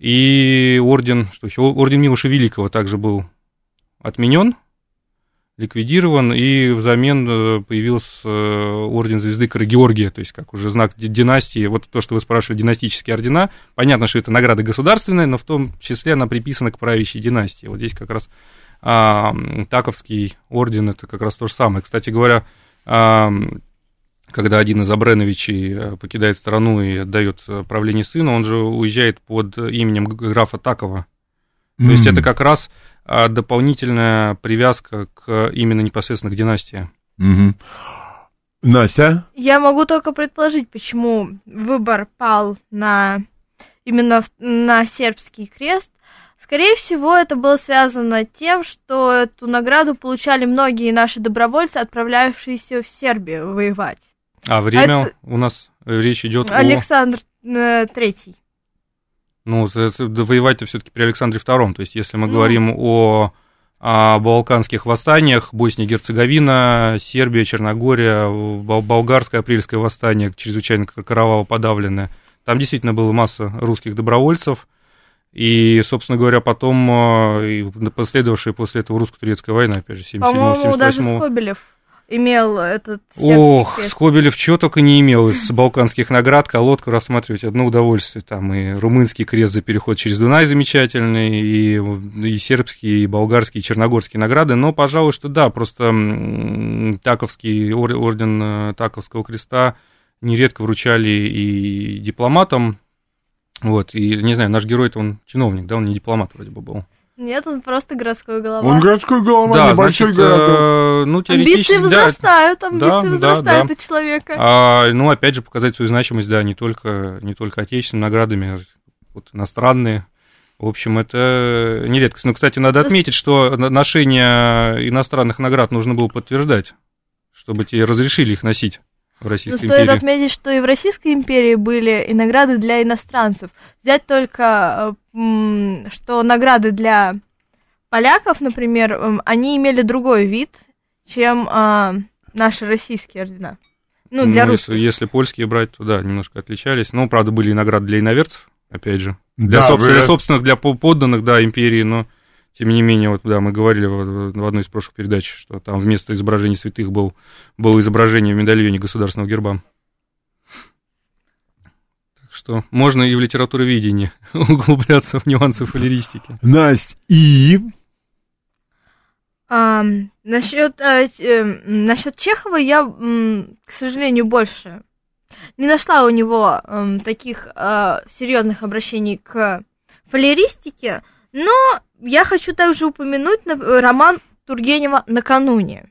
И орден, что еще, орден Милоша Великого также был отменен, ликвидирован, и взамен появился орден Звезды Карагеоргия, то есть как уже знак династии. Вот то, что вы спрашивали, династические ордена. Понятно, что это награда государственная, но в том числе она приписана к правящей династии. Вот здесь как раз а, Таковский орден, это как раз то же самое. Кстати говоря, а, когда один из Обреновичей покидает страну и отдает правление сыну, он же уезжает под именем графа Такова. То mm-hmm. есть это как раз дополнительная привязка к именно непосредственно к династии. Mm-hmm. Настя? Я могу только предположить, почему выбор пал на именно на сербский крест. Скорее всего, это было связано тем, что эту награду получали многие наши добровольцы, отправлявшиеся в Сербию воевать. А время это... у нас речь идет о... Александр Третий. Ну, воевать-то все-таки при Александре Втором. То есть, если мы mm. говорим о, о балканских восстаниях, Босния и Герцеговина, Сербия, Черногория, болгарское апрельское восстание, чрезвычайно кроваво подавленное, там действительно была масса русских добровольцев. И, собственно говоря, потом и последовавшая после этого русско-турецкая война, опять же, семьдесят седьмого семьдесят восьмого. По-моему, даже Скобелев имел этот сербский Ох, крест. Скобелев чего только не имел из балканских наград, колодку рассматривать одно удовольствие. Там и румынский крест за переход через Дунай замечательный, и, и сербские, и болгарские, и черногорские награды. Но, пожалуй, что да, просто Таковский, орден Таковского креста нередко вручали и дипломатам. Вот, и, не знаю, наш герой-то он чиновник, да, он не дипломат вроде бы был. Нет, он просто городской голова. Он городской голова, да, небольшой значит, городок. Ну, амбиции возрастают, да, амбиции да, возрастают да, у человека. А, ну, опять же, показать свою значимость, да, не только, не только отечественными наградами, вот, иностранные. В общем, это не редкость. Но, кстати, надо отметить, что ношение иностранных наград нужно было подтверждать, чтобы тебе разрешили их носить в Российской Но империи. стоит отметить, что и в Российской империи были и награды для иностранцев. Взять только, что награды для поляков, например, они имели другой вид, чем а, наши российские ордена. Ну, для ну, русских. Если, если польские брать, то да, немножко отличались. Ну, правда, были и награды для иноверцев, опять же. Для, да, собственно, вы... для собственных, для подданных, да, империи, но, тем не менее, вот, да, мы говорили в, в одной из прошлых передач, что там вместо изображений святых был, было изображение в медальоне государственного герба. Так что можно и в литературоведении углубляться в нюансы фалеристики. Настя, и... А, насчет, а, э, насчет Чехова я, м, к сожалению, больше не нашла у него э, таких э, серьезных обращений к фалеристике, но я хочу также упомянуть роман Тургенева «Накануне»,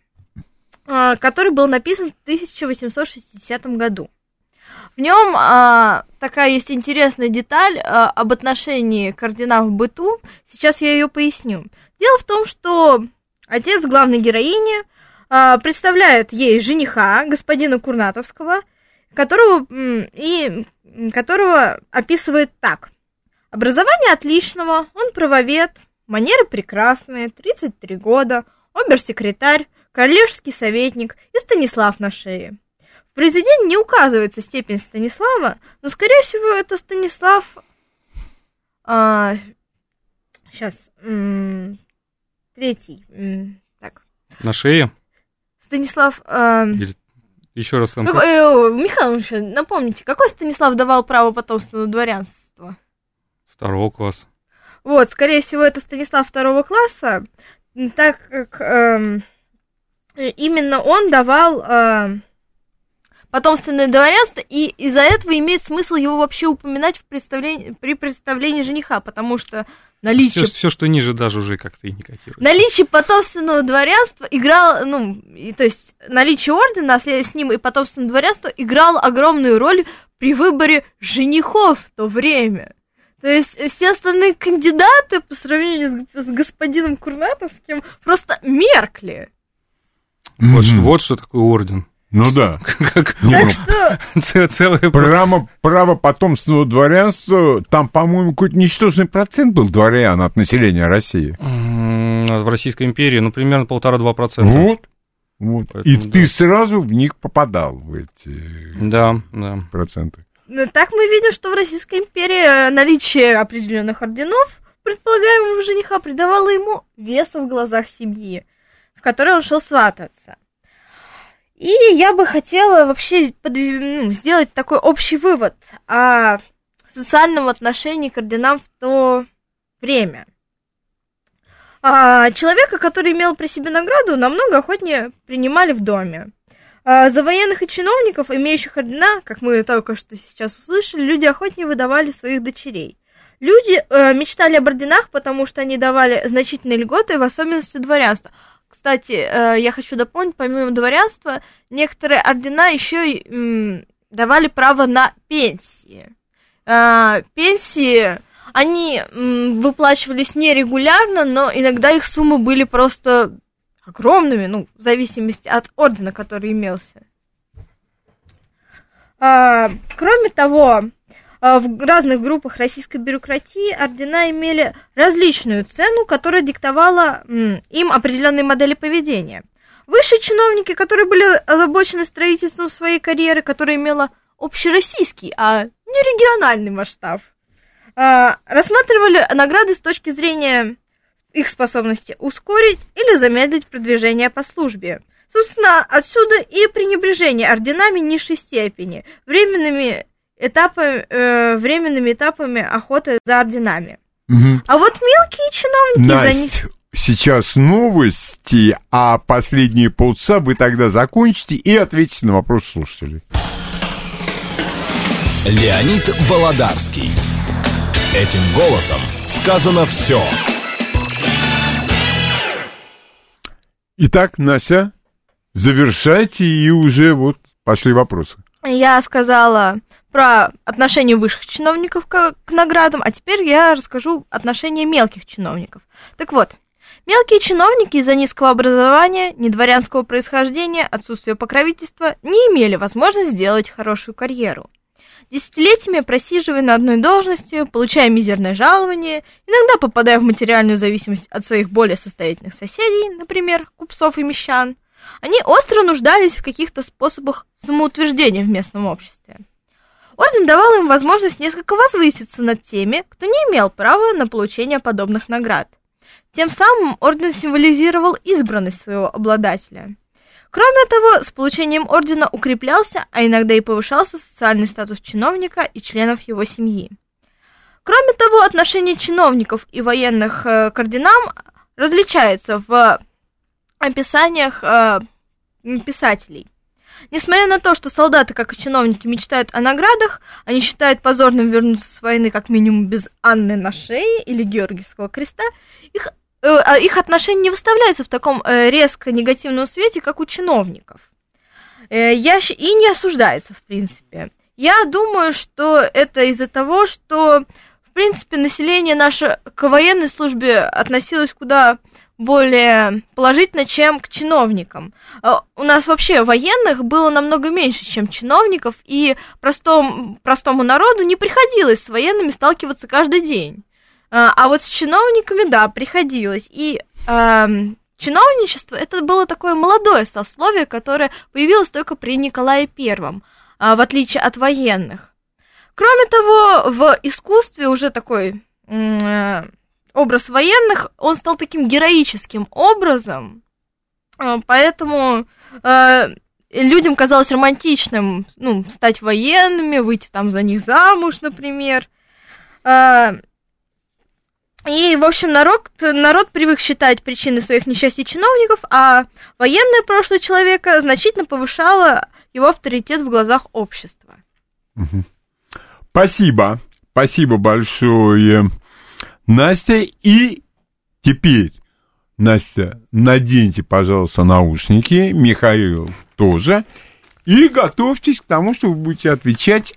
э, который был написан в тысяча восемьсот шестидесятом году. В нем э, такая есть интересная деталь э, об отношении к орденам в быту. Сейчас я ее поясню. Дело в том, что отец главной героини э, представляет ей жениха, господина Курнатовского, которого, м, и, которого описывает так. Образование отличного, он правовед, манеры прекрасные, тридцать три года, обер-секретарь, коллежский советник и Станислав на шее. В произведении не указывается степень Станислава, но, скорее всего, это Станислав... А, сейчас. М, третий. М, так. На шее? Станислав... А, Или... Еще раз вам... какой, э, Михаил Ильич, напомните, какой Станислав давал право потомственного дворянства? Второго класса. Вот, скорее всего, это Станислав второго класса, так как э, именно он давал... Э, потомственное дворянство, и из-за этого имеет смысл его вообще упоминать в представлении, при представлении жениха, потому что наличие... Все, все, что ниже, даже уже как-то и не котируется. Наличие потомственного дворянства играло, ну, и, то есть наличие ордена, а с ним и потомственное дворянство играло огромную роль при выборе женихов в то время. То есть все остальные кандидаты по сравнению с, с господином Курнатовским просто меркли. Вот, Mm-hmm. что, вот что такое орден. Ну да. Как Так что... целая... Программа «Право потомственного дворянства», там, по-моему, какой-то ничтожный процент был дворян от населения России. В Российской империи, ну, примерно полтора-два процента. Вот. Вот. Поэтому, И да. ты сразу в них попадал, в эти Да, да. проценты. Ну, так мы видим, что в Российской империи наличие определенных орденов предполагаемого жениха придавало ему веса в глазах семьи, в которой он шел свататься. И я бы хотела вообще подв... ну, сделать такой общий вывод о социальном отношении к орденам в то время. А, человека, который имел при себе награду, намного охотнее принимали в доме. А, за военных и чиновников, имеющих ордена, как мы только что сейчас услышали, люди охотнее выдавали своих дочерей. Люди э, мечтали об орденах, потому что они давали значительные льготы, в особенности дворянства. Кстати, я хочу дополнить, помимо дворянства, некоторые ордена еще и давали право на пенсии. Пенсии, они выплачивались нерегулярно, но иногда их суммы были просто огромными, ну, в зависимости от ордена, который имелся. Кроме того, в разных группах российской бюрократии ордена имели различную цену, которая диктовала м, им определенные модели поведения. Высшие чиновники, которые были озабочены строительством своей карьеры, которая имела общероссийский, а не региональный масштаб, э, рассматривали награды с точки зрения их способности ускорить или замедлить продвижение по службе. Собственно, отсюда и пренебрежение орденами низшей степени, временными Этапы, э, временными этапами охоты за орденами. Угу. А вот мелкие чиновники... Настя, за них... сейчас новости, а последние полчаса вы тогда закончите и ответите на вопрос слушателей. Леонид Володарский. Этим голосом сказано все. Итак, Настя, завершайте, и уже вот пошли вопросы. Я сказала про отношение высших чиновников к, к наградам, а теперь я расскажу отношение мелких чиновников. Так вот, мелкие чиновники из-за низкого образования, недворянского происхождения, отсутствия покровительства не имели возможности сделать хорошую карьеру. Десятилетиями просиживая на одной должности, получая мизерное жалование, иногда попадая в материальную зависимость от своих более состоятельных соседей, например, купцов и мещан, они остро нуждались в каких-то способах самоутверждения в местном обществе. Орден давал им возможность несколько возвыситься над теми, кто не имел права на получение подобных наград. Тем самым орден символизировал избранность своего обладателя. Кроме того, с получением ордена укреплялся, а иногда и повышался социальный статус чиновника и членов его семьи. Кроме того, отношение чиновников и военных к орденам различается в описаниях писателей. Несмотря на то, что солдаты, как и чиновники, мечтают о наградах, они считают позорным вернуться с войны как минимум без Анны на шее или Георгиевского креста, их, э, их отношения не выставляются в таком э, резко негативном свете, как у чиновников. Э, я, и не осуждается, в принципе. Я думаю, что это из-за того, что, в принципе, население наше к военной службе относилось куда более положительно, чем к чиновникам. У нас вообще военных было намного меньше, чем чиновников, и простому, простому народу не приходилось с военными сталкиваться каждый день. А вот с чиновниками, да, приходилось. И э, чиновничество, это было такое молодое сословие, которое появилось только при Николае Первом, э, в отличие от военных. Кроме того, в искусстве уже такой э, образ военных, он стал таким героическим образом, э, поэтому э, людям казалось романтичным, ну, стать военными, выйти там за них замуж, например. Э, И, в общем, народ, народ привык считать причиной своих несчастий чиновников, а военное прошлое человека значительно повышало его авторитет в глазах общества. Угу. Спасибо. Спасибо большое, Настя. И теперь, Настя, наденьте, пожалуйста, наушники, Михаил тоже, и готовьтесь к тому, что вы будете отвечать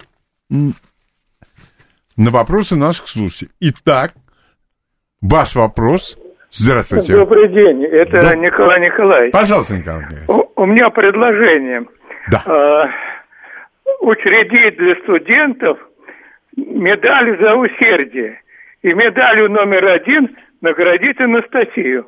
на вопросы наших слушателей. Итак, ваш вопрос. Здравствуйте. Добрый день, это да. Николай Николаевич. Пожалуйста, Николай Николаевич. У, у меня предложение. Да. Э, учредить для студентов медаль за усердие. И медалью номер один наградить Анастасию.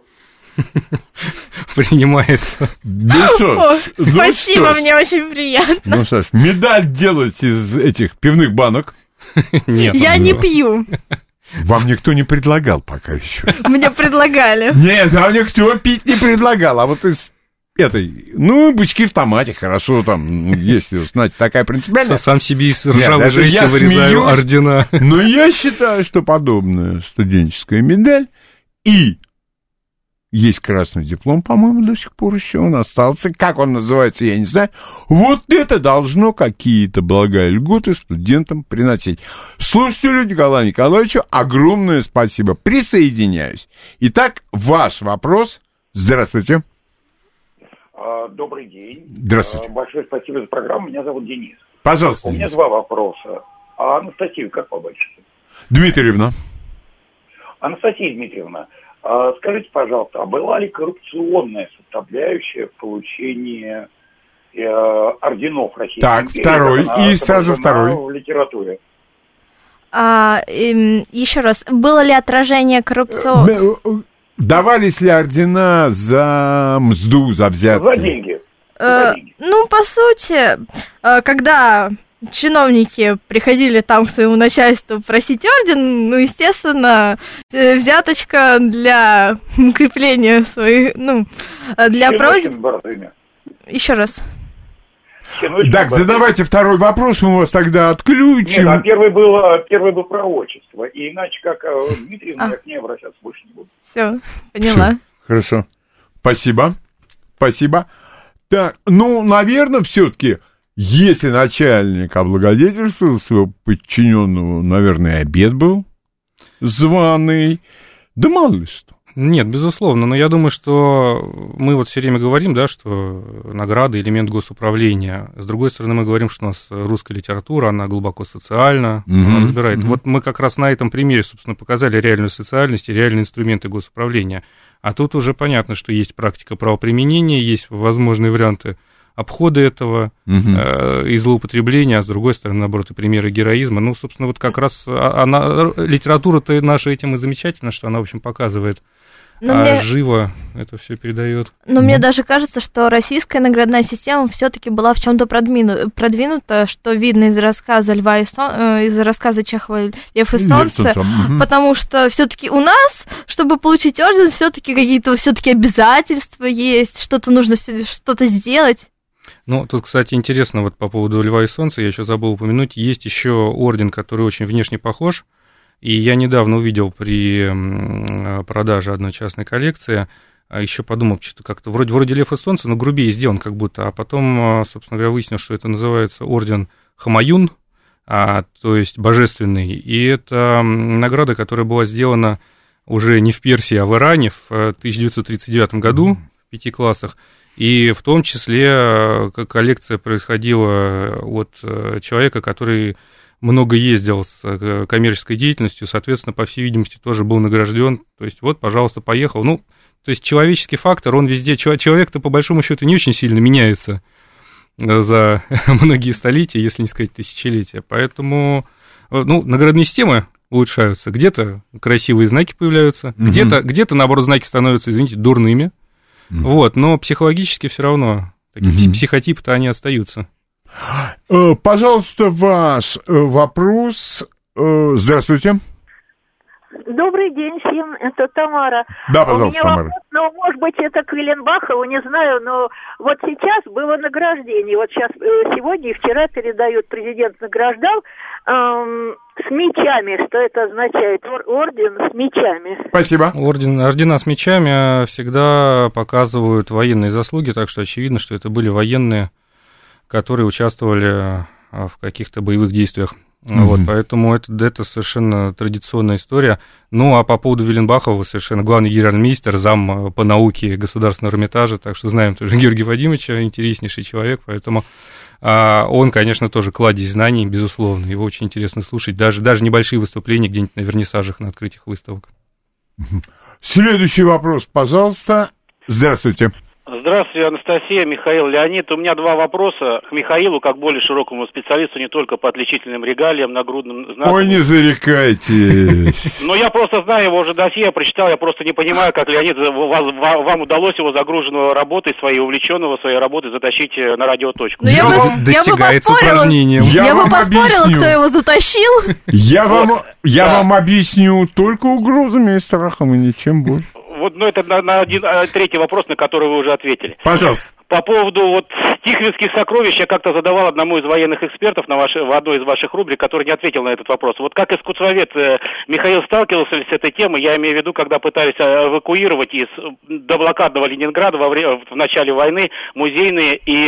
Ну Принимается. что, ну спасибо, что, мне очень приятно. Ну что ж, медаль делать из этих пивных банок. Нет. Я не пью. Вам никто не предлагал пока еще. Мне предлагали. Нет, вам никто пить не предлагал, а вот из этой, ну, бычки в томате, хорошо, там, если, знаете, такая принципиальная. Сам себе из ржавой жести вырезаю смеюсь, ордена. Но я считаю, что подобная студенческая медаль и есть красный диплом, по-моему, до сих пор еще он остался. Как он называется, я не знаю. Вот это должно какие-то блага и льготы студентам приносить. Слушателю Николаю Николаевичу огромное спасибо. Присоединяюсь. Итак, ваш вопрос. Здравствуйте. Добрый день. Здравствуйте. Большое спасибо за программу. Меня зовут Денис. Пожалуйста, У меня Денис. два вопроса. А Анастасию как по-батюшке? Дмитриевна. Анастасия Дмитриевна, скажите, пожалуйста, а была ли коррупционная составляющая в получении э, орденов Российской Так, империи? второй, и сразу второй. В литературе. А, эм, еще раз, было ли отражение коррупционного... Давались ли ордена за мзду, за взятки? За деньги. Э, ну, по сути, э, когда чиновники приходили там к своему начальству просить орден, ну, естественно, э, взяточка для укрепления своих, ну, для просьб... Еще раз. Так, задавайте второй вопрос, мы вас тогда отключим. Нет, а первый был, первый был про отчество, и иначе как Дмитриевна, а. я к ней обращаться больше не буду. Все, поняла. Всё, хорошо, спасибо, спасибо. Так, ну, наверное, все-таки, если начальник облагодетельствовал своего подчиненного, наверное, обед был званый, да мало ли что. Нет, безусловно, но я думаю, что мы вот все время говорим, да, что награда – элемент госуправления. С другой стороны, мы говорим, что у нас русская литература, она глубоко социальна, mm-hmm. она разбирает. Mm-hmm. Вот мы как раз на этом примере, собственно, показали реальную социальность и реальные инструменты госуправления. А тут уже понятно, что есть практика правоприменения, есть возможные варианты обхода этого mm-hmm. э, и злоупотребления, а с другой стороны, наоборот, и примеры героизма. Ну, собственно, вот как раз она, литература-то наша этим и замечательна, что она, в общем, показывает, но а мне... живо это все передает. Но mm-hmm. мне даже кажется, что российская наградная система все-таки была в чем-то продвину... продвинута, что видно из рассказа Льва и Сон... из рассказа Чехова «Лев и солнце», mm-hmm. потому что все-таки у нас, чтобы получить орден, все-таки какие-то все-таки обязательства есть, что-то нужно что-то сделать. Ну, тут, кстати, интересно, вот по поводу «Льва и солнца», я еще забыл упомянуть, есть еще орден, который очень внешне похож. И я недавно увидел при продаже одной частной коллекции, еще подумал, что как-то вроде, вроде «Лев и солнце», но грубее сделан как будто, а потом, собственно говоря, выяснил, что это называется орден Хамаюн, а, то есть божественный, и это награда, которая была сделана уже не в Персии, а в Иране в тысяча девятьсот тридцать девятом году, в пяти классах, И в том числе коллекция происходила от человека, который много ездил с коммерческой деятельностью, соответственно, по всей видимости, тоже был награжден. То есть, вот, пожалуйста, поехал. Ну, то есть, человеческий фактор, он везде... Человек-то, по большому счету, не очень сильно меняется за многие столетия, если не сказать тысячелетия. Поэтому, ну, наградные системы улучшаются. Где-то красивые знаки появляются, mm-hmm. где-то, где-то, наоборот, знаки становятся, извините, дурными. Mm-hmm. Вот, но психологически все равно такие mm-hmm. психотипы-то они остаются. Пожалуйста, ваш вопрос. Здравствуйте. Добрый день всем, это Тамара. Да, пожалуйста, У меня Тамара. Вопрос, ну, может быть, это к Виленбахову, не знаю, но вот сейчас было награждение. Вот сейчас, сегодня и вчера передают, президент награждал эм, с мечами. Что это означает? Орден с мечами. Спасибо. Орден, ордена с мечами всегда показывают военные заслуги, так что очевидно, что это были военные, которые участвовали в каких-то боевых действиях. Mm-hmm. Вот, поэтому это, это совершенно традиционная история. Ну, а по поводу Виленбахова, совершенно главный генеральмейстер, зам по науке Государственного Эрмитажа, так что знаем тоже Георгия Вадимовича, интереснейший человек, поэтому а, он, конечно, тоже кладезь знаний, безусловно, его очень интересно слушать, даже, даже небольшие выступления где-нибудь на вернисажах, на открытиях выставок. Следующий вопрос, пожалуйста. Здравствуйте. Здравствуйте, Анастасия, Михаил, Леонид. У меня два вопроса к Михаилу, как более широкому специалисту, не только по отличительным регалиям, нагрудным знакам. Ой, не зарекайтесь. Но я просто знаю его уже досье, я прочитал, я просто не понимаю, как, Леонид, вам удалось его загруженного работой своей, увлеченного своей работой затащить на радиоточку. Я бы, достигается я бы упражнением. Я, я бы поспорила, объясню. Кто его затащил. Я, вот. вам, я да. вам объясню только угрозами и страхом, и ничем больше. Вот, ну, это на, на один, третий вопрос, на который вы уже ответили. Пожалуйста. По поводу вот тихвинских сокровищ я как-то задавал одному из военных экспертов на ваши, в одной из ваших рубрик, который не ответил на этот вопрос. Вот как искусствовед Михаил сталкивался с этой темой, я имею в виду, когда пытались эвакуировать из доблокадного Ленинграда во время, в начале войны музейные и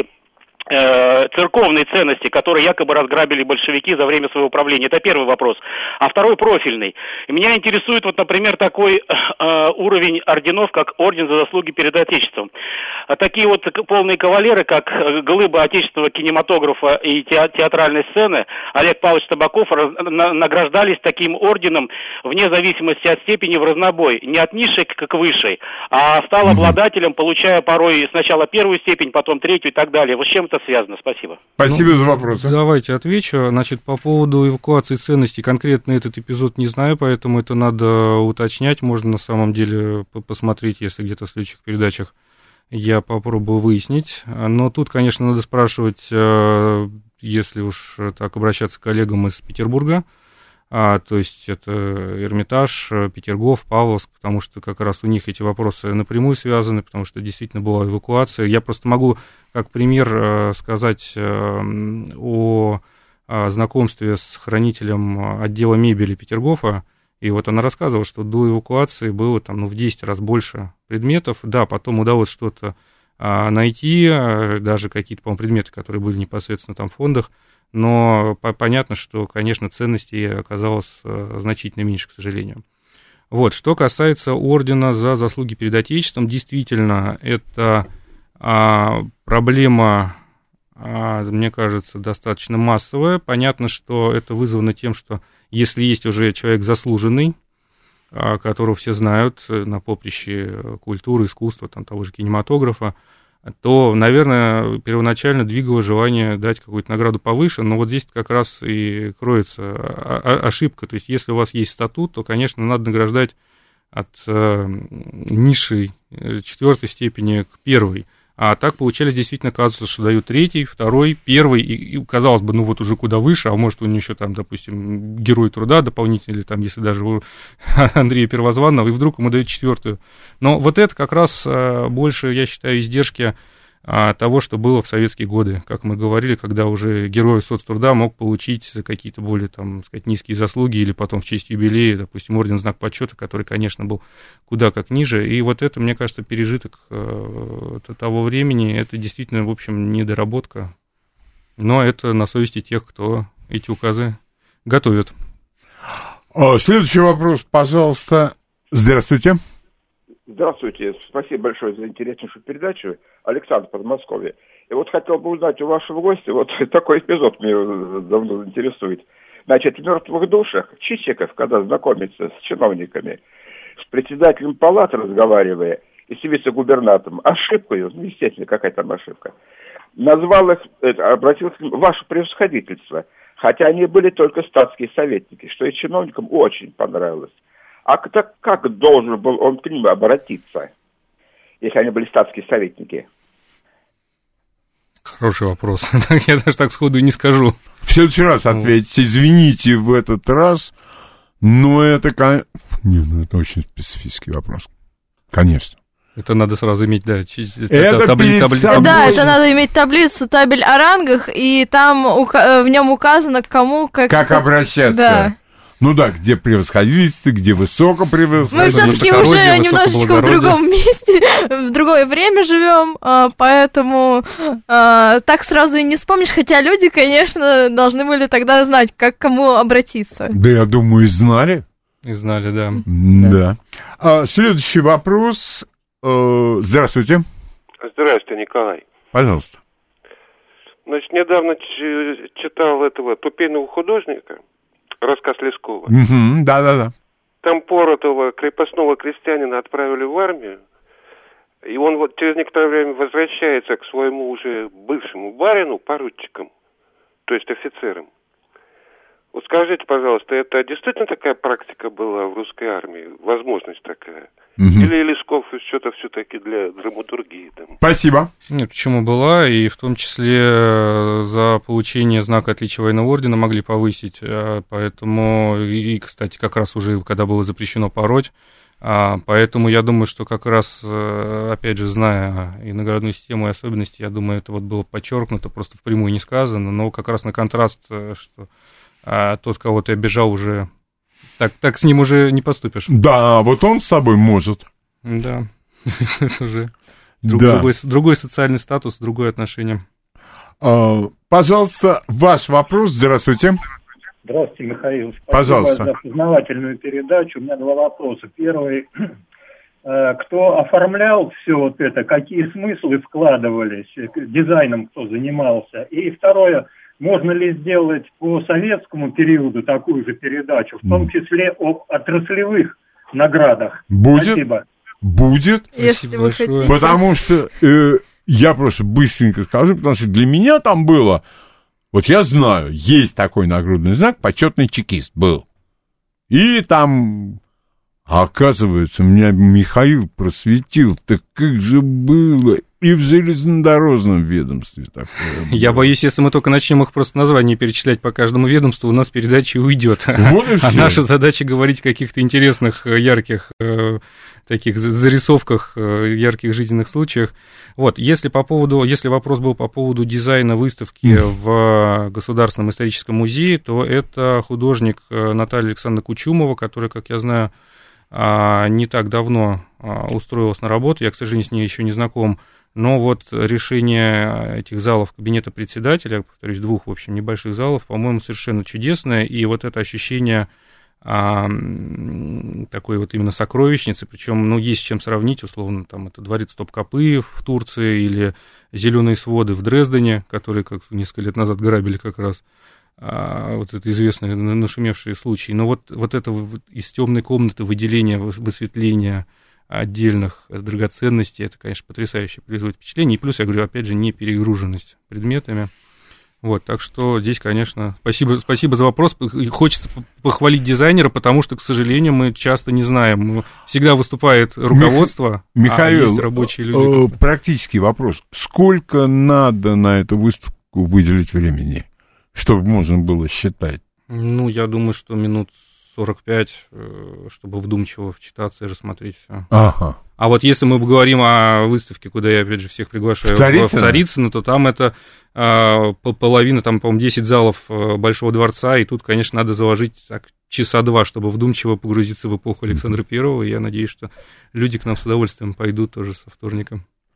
церковные ценности, которые якобы разграбили большевики за время своего правления. Это первый вопрос. А второй профильный. Меня интересует, вот, например, такой э, уровень орденов, как Орден за заслуги перед Отечеством. А такие вот полные кавалеры, как глыба отечественного кинематографа и театральной сцены, Олег Павлович Табаков, раз, на, награждались таким орденом вне зависимости от степени в разнобой. Не от низшей к высшей, а стал обладателем, получая порой сначала первую степень, потом третью и так далее. Вот с чем это связано? Спасибо. Спасибо ну, за вопрос. Давайте отвечу. Значит, по поводу эвакуации ценностей, конкретно этот эпизод не знаю, поэтому это надо уточнять. Можно на самом деле посмотреть, если где-то в следующих передачах я попробую выяснить. Но тут, конечно, надо спрашивать, если уж так обращаться к коллегам из Петербурга, а, то есть это Эрмитаж, Петергоф, Павловск, потому что как раз у них эти вопросы напрямую связаны, потому что действительно была эвакуация. Я просто могу как пример сказать о знакомстве с хранителем отдела мебели Петергофа, и вот она рассказывала, что до эвакуации было там, ну, в десять раз больше предметов, да, потом удалось что-то найти, даже какие-то, по-моему, предметы, которые были непосредственно там в фондах, но понятно, что, конечно, ценностей оказалось значительно меньше, к сожалению. Вот, что касается ордена за заслуги перед Отечеством, действительно, это а, проблема, а, мне кажется, достаточно массовая. Понятно, что это вызвано тем, что если есть уже человек заслуженный, а, которого все знают на поприще культуры, искусства, там, того же кинематографа, то, наверное, первоначально двигало желание дать какую-то награду повыше, но вот здесь как раз и кроется ошибка. То есть, если у вас есть статут, то, конечно, надо награждать от э, низшей четвертой степени к первой. А так получались действительно, оказывается, что дают третий, второй, первый, и, и казалось бы, ну вот уже куда выше, а может, у него еще там, допустим, герой труда дополнительный, или там, если даже у Андрея Первозванного, и вдруг ему дают четвертую. Но вот это как раз больше, я считаю, издержки того, что было в советские годы, как мы говорили, когда уже герой соцтруда мог получить за какие-то более, там, сказать, низкие заслуги, или потом в честь юбилея, допустим, орден Знак почета, который, конечно, был куда как ниже, и вот это, мне кажется, пережиток того времени, это действительно, в общем, недоработка, но это на совести тех, кто эти указы готовит. Следующий вопрос, пожалуйста. Здравствуйте. Здравствуйте, спасибо большое за интереснейшую передачу. Александр, Подмосковье. И вот хотел бы узнать у вашего гостя, вот такой эпизод меня давно интересует. Значит, в «Мертвых душах» Чичиков, когда знакомится с чиновниками, с председателем палаты разговаривая и с вице-губернатором, ошибкой, ну, естественно, какая там ошибка, назвал их, обратился к ним, ваше превосходительство, хотя они были только статские советники, что и чиновникам очень понравилось. А так как должен был он к ним обратиться, если они были статские советники? Хороший вопрос. Я даже так сходу не скажу. В следующий раз ответьте, извините в этот раз, но это... Не, ну это очень специфический вопрос. Конечно. Это надо сразу иметь, да, это табли, табли, табли, да, это надо иметь таблицу, табель о рангах, и там ука- в нем указано, к кому как... Как обращаться. Да. Ну да, где превосходительство, где высокопревосходительство. Мы все-таки уже немножечко в другом месте, в другое время живем, поэтому так сразу и не вспомнишь, хотя люди, конечно, должны были тогда знать, как к кому обратиться. Да, я думаю, и знали. И знали, да. Да. А, следующий вопрос. Здравствуйте. Здравствуйте, Николай. Пожалуйста. Значит, недавно читал этого тупейного художника, рассказ Лескова. Угу, да-да-да. Там поротого крепостного крестьянина отправили в армию, и он вот через некоторое время возвращается к своему уже бывшему барину, поручикам, то есть офицерам. Вот скажите, пожалуйста, это действительно такая практика была в русской армии? Возможность такая? Угу. Или Лесков что-то все-таки для драматургии? Там? Спасибо. Нет, почему была, и в том числе за получение знака отличия военного ордена могли повысить, поэтому, и, кстати, как раз уже, когда было запрещено пороть, поэтому я думаю, что как раз, опять же, зная и наградную систему, и особенности, я думаю, это вот было подчеркнуто, просто впрямую не сказано, но как раз на контраст, что тот, кого ты обижал, уже... Так, так с ним уже не поступишь. Да, вот он с собой может. Да, это уже друг, да. другой, другой социальный статус, другое отношение. А, пожалуйста, ваш вопрос. Здравствуйте. Здравствуйте, Михаил. Спасибо Пожалуйста. за познавательную передачу. У меня два вопроса. Первый. Кто оформлял все вот это, какие смыслы вкладывались, дизайном кто занимался? И второе. Можно ли сделать по советскому периоду такую же передачу, в том числе о отраслевых наградах? Будет. Спасибо. Будет. Если вы хотите. Потому что э, я просто быстренько скажу, потому что для меня там было, вот я знаю, есть такой нагрудный знак, почетный чекист был. И там, оказывается, меня Михаил просветил, так как же было... И в железнодорожном ведомстве такое. Я боюсь, если мы только начнем их просто названия перечислять по каждому ведомству, у нас передача уйдет. Вот а наша задача говорить о каких-то интересных, ярких, э, таких зарисовках, э, ярких жизненных случаях. Вот, если по поводу, если вопрос был по поводу дизайна выставки в Государственном историческом музее, то это художник Наталья Александровна Кучумова, которая, как я знаю, не так давно устроилась на работу. Я, к сожалению, с ней еще не знаком. Но вот решение этих залов кабинета председателя, повторюсь, двух, в общем, небольших залов, по-моему, совершенно чудесное. И вот это ощущение а, такой вот именно сокровищницы, причем, ну, есть с чем сравнить, условно, там, это дворец Топкапы в Турции или зеленые своды в Дрездене, которые как несколько лет назад грабили как раз. А, вот это известные нашумевшие случаи. Но вот, вот это из темной комнаты выделение, высветление отдельных драгоценностей, это, конечно, потрясающе производит впечатление. И плюс, я говорю, опять же, не перегруженность предметами. Вот, так что здесь, конечно, спасибо, спасибо за вопрос. Хочется похвалить дизайнера, потому что, к сожалению, мы часто не знаем. Всегда выступает руководство, Михаил, а есть рабочие люди. Э, практический вопрос. Сколько надо на эту выставку выделить времени, чтобы можно было считать? Ну, я думаю, что минут сорок пять, чтобы вдумчиво вчитаться и рассмотреть все. Ага. А вот если мы говорим о выставке, куда я, опять же, всех приглашаю в Царицыно, в Царицыно, то там это а, половина, там, по-моему, десять залов Большого дворца, и тут, конечно, надо заложить так, часа два, чтобы вдумчиво погрузиться в эпоху Александра Первого, и я надеюсь, что люди к нам с удовольствием пойдут тоже со вторника.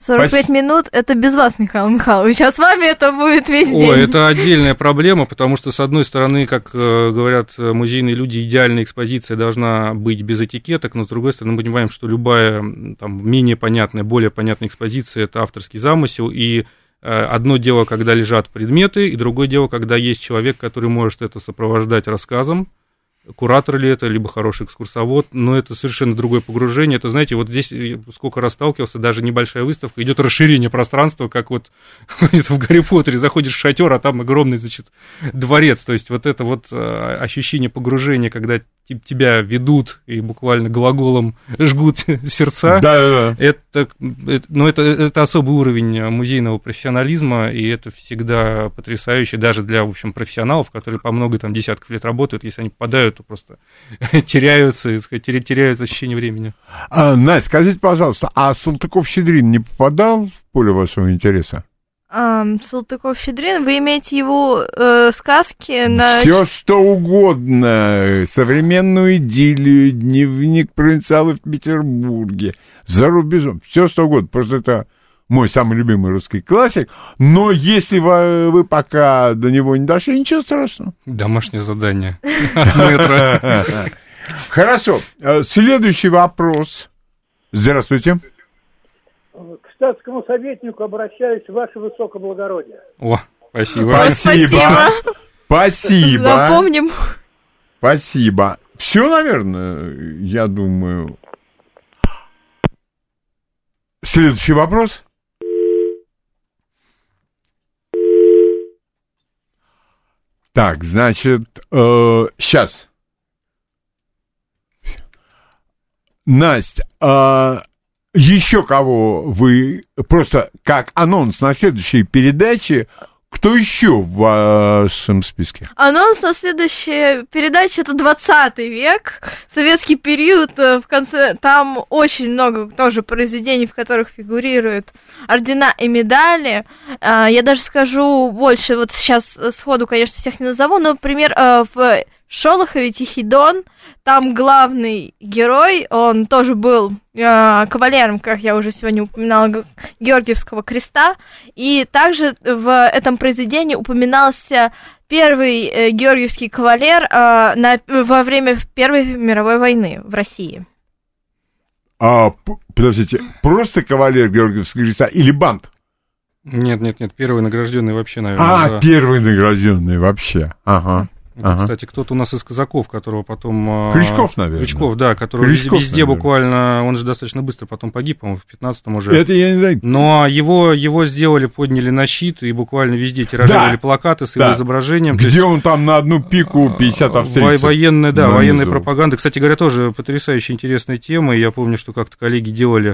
сорок пять минут — это без вас, Михаил Михайлович, а с вами это будет весь день. Ой, это отдельная проблема, потому что, с одной стороны, как э, говорят музейные люди, идеальная экспозиция должна быть без этикеток, но, с другой стороны, мы понимаем, что любая там, менее понятная, более понятная экспозиция — это авторский замысел, и э, одно дело, когда лежат предметы, и другое дело, когда есть человек, который может это сопровождать рассказом. Куратор ли это, либо хороший экскурсовод, но это совершенно другое погружение. Это, знаете, вот здесь сколько раз сталкивался, даже небольшая выставка, идет расширение пространства, как вот в Гарри Поттере, заходишь в шатер, а там огромный, значит, дворец. То есть вот это вот ощущение погружения, когда тебя ведут и буквально глаголом жгут сердца, да, да, да. Это, это, ну, это, это особый уровень музейного профессионализма, и это всегда потрясающе, даже для, в общем, профессионалов, которые по много там десятков лет работают, если они попадают, то просто теряются, теряют ощущение времени. А, Настя, скажите, пожалуйста, а Салтыков-Щедрин не попадал в поле вашего интереса? Um, Салтыков-Щедрин, вы имеете его э, сказки на... Все что угодно, современную идиллию, дневник провинциала в Петербурге, за рубежом, все что угодно, просто это мой самый любимый русский классик, но если вы, вы пока до него не дошли, ничего страшного. Домашнее задание. Хорошо, следующий вопрос. Здравствуйте. К статскому советнику обращаюсь, ваше высокоблагородие. О, спасибо. Спасибо. Спасибо. Запомним. Спасибо. Все, наверное, я думаю. Следующий вопрос. Так, значит, э, сейчас. Настя, э, еще кого вы, просто как анонс на следующей передаче, кто еще в вашем списке? Анонс на следующей передаче — это двадцатый век, советский период, в конце, там очень много тоже произведений, в которых фигурируют ордена и медали. Я даже скажу больше, вот сейчас сходу, конечно, всех не назову, но, например, в Шолохове «Тихий Дон», там главный герой, он тоже был э, кавалером, как я уже сегодня упоминала, Георгиевского креста, и также в этом произведении упоминался первый э, Георгиевский кавалер э, на, во время Первой мировой войны в России. А, подождите, просто кавалер Георгиевского креста или банд? Нет, нет, нет, первый награжденный вообще, наверное. А, да. Первый награжденный вообще, ага. Это, ага. Кстати, кто-то у нас из казаков, которого потом... Крючков, наверное. Крючков, да, который Крючков, везде наверное. буквально... Он же достаточно быстро потом погиб, по-моему, в пятнадцатом уже. Это я не знаю. Но его, его сделали, подняли на щит, и буквально везде тиражировали да, плакаты с его да. изображением. Где есть, он там на одну пику пятьдесят австрийцев. Военная, да, военная пропаганда. Кстати говоря, тоже потрясающе интересная тема. Я помню, что как-то коллеги делали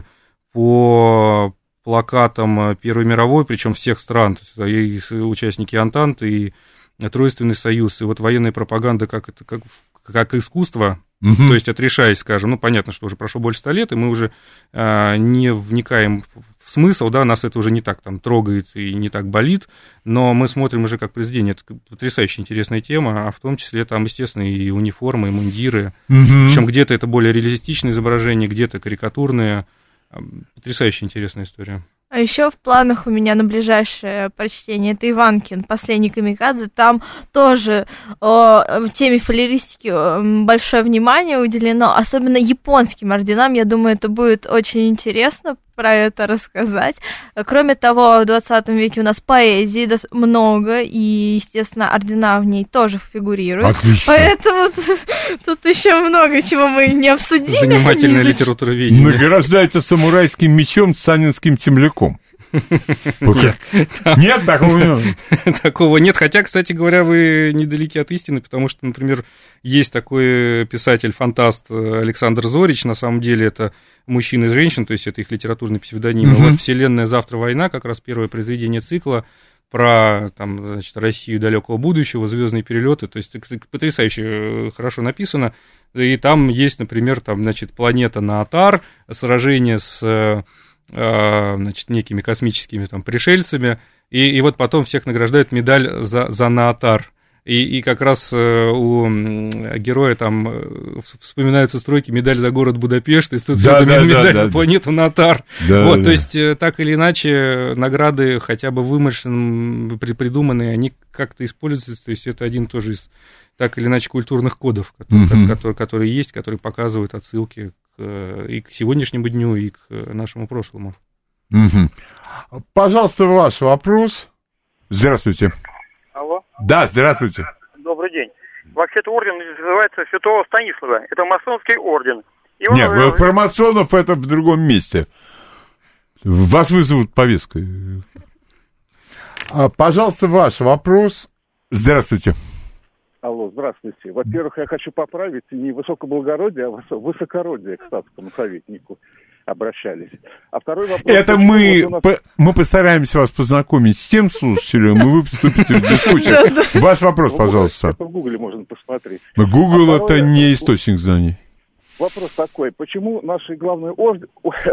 по плакатам Первой мировой, причем всех стран, то есть и участники Антанты, и Тройственный союз, и вот военная пропаганда как, это, как, как искусство, угу. то есть отрешаясь, скажем, ну, понятно, что уже прошло больше ста лет, и мы уже а, не вникаем в смысл, да, нас это уже не так там трогает и не так болит, но мы смотрим уже как произведение, это потрясающе интересная тема, а в том числе там, естественно, и униформы, и мундиры, угу. причем где-то это более реалистичное изображение, где-то карикатурное, потрясающе интересная история. А еще в планах у меня на ближайшее прочтение это Иванкин, «Последний камикадзе». Там тоже о теме фалеристики большое внимание уделено, особенно японским орденам. Я думаю, это будет очень интересно про это рассказать. Кроме того, в двадцатом веке у нас поэзии много, и, естественно, ордена в ней тоже фигурируют. Отлично. Поэтому тут еще много чего мы не обсудили. Занимательная литературоведение. Награждается самурайским мечом с санинским темляком. Нет, нет такого. Такого нет, хотя, кстати говоря, вы недалеки от истины, потому что, например, есть такой писатель-фантаст Александр Зорич, на самом деле это мужчина и женщина, то есть это их литературный псевдоним. Вот «Вселенная. Завтра война», как раз первое произведение цикла про там, значит, Россию далекого будущего, звездные перелеты, то есть потрясающе хорошо написано. И там есть, например, там, значит, планета Наатар, сражение с значит, некими космическими там пришельцами, и, и вот потом всех награждают медаль за, за Наатар. И, и как раз у героя там вспоминаются строки «Медаль за город Будапешт», и тут да, да, медаль да, за да, планету Натар. Да, вот, да. То есть, так или иначе, награды хотя бы вымышленные, придуманные, они как-то используются, то есть это один тоже из, так или иначе, культурных кодов, которые, uh-huh. которые, которые есть, которые показывают отсылки к, и к сегодняшнему дню, и к нашему прошлому. Uh-huh. Пожалуйста, ваш вопрос. Здравствуйте. Алло. Да, здравствуйте. Добрый день. Вообще-то орден называется Святого Станислава. Это масонский орден. И он... Нет, про масонов это в другом месте. Вас вызовут повесткой. А, пожалуйста, ваш вопрос. Здравствуйте. Алло, здравствуйте. Во-первых, я хочу поправить не высокоблагородие, а высокородие к статскому советнику обращались. А второй вопрос... Это мы, вот нас... по, мы постараемся вас познакомить с тем слушателем, и вы вступите в дискуссию. Ваш вопрос, пожалуйста. Это в Гугле можно посмотреть. Гугл — это не источник знаний. Вопрос такой. Почему наши главные ордена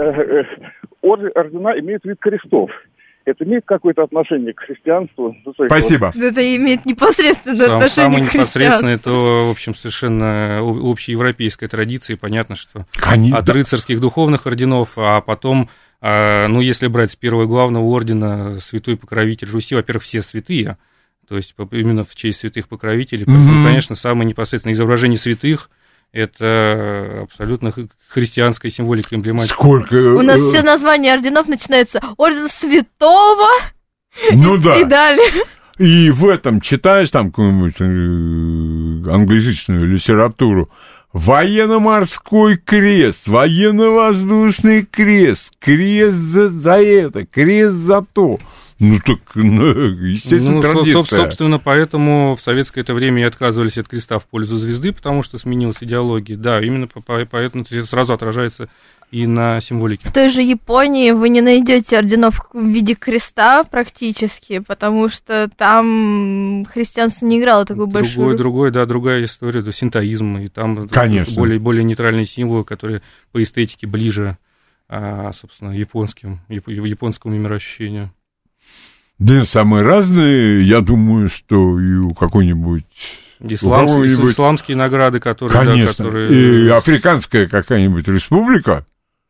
имеют вид крестов? Это имеет какое-то отношение к христианству? Спасибо. Это имеет непосредственное Сам, отношение самое к христианству. Непосредственно, это, в общем, совершенно общеевропейская традиция. Понятно, что Конечно. От рыцарских духовных орденов, а потом, ну, если брать с первого главного ордена святой покровитель Руси, во-первых, все святые, то есть именно в честь святых покровителей, поэтому, mm-hmm. конечно, самое непосредственное изображение святых — это абсолютно христианская символика, эмблематика. Сколько? У нас все названия орденов начинаются орден святого ну, и, да. и далее. И в этом читаешь там какую-нибудь англоязычную литературу. Военно-морской крест, военно-воздушный крест, крест за, за это, крест за то. Ну, так, ну, естественно, ну, традиция. Собственно, поэтому в советское это время и отказывались от креста в пользу звезды, потому что сменилась идеология. Да, именно поэтому это сразу отражается и на символике. В той же Японии вы не найдете орденов в виде креста практически, потому что там христианство не играло такую другой, большую роль. Другой, да, другая история, да, синтоизм, и там Конечно. более, более нейтральные символы, которые по эстетике ближе, а, собственно, японским, японскому мироощущению. Да, самые разные. Я думаю, что и у какой-нибудь... Ислам, исламские награды, которые... Конечно. Да, которые... И африканская какая-нибудь республика.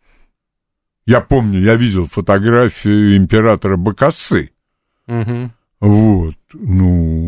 Я помню, я видел фотографию императора Бакассы. Угу. Вот. Ну,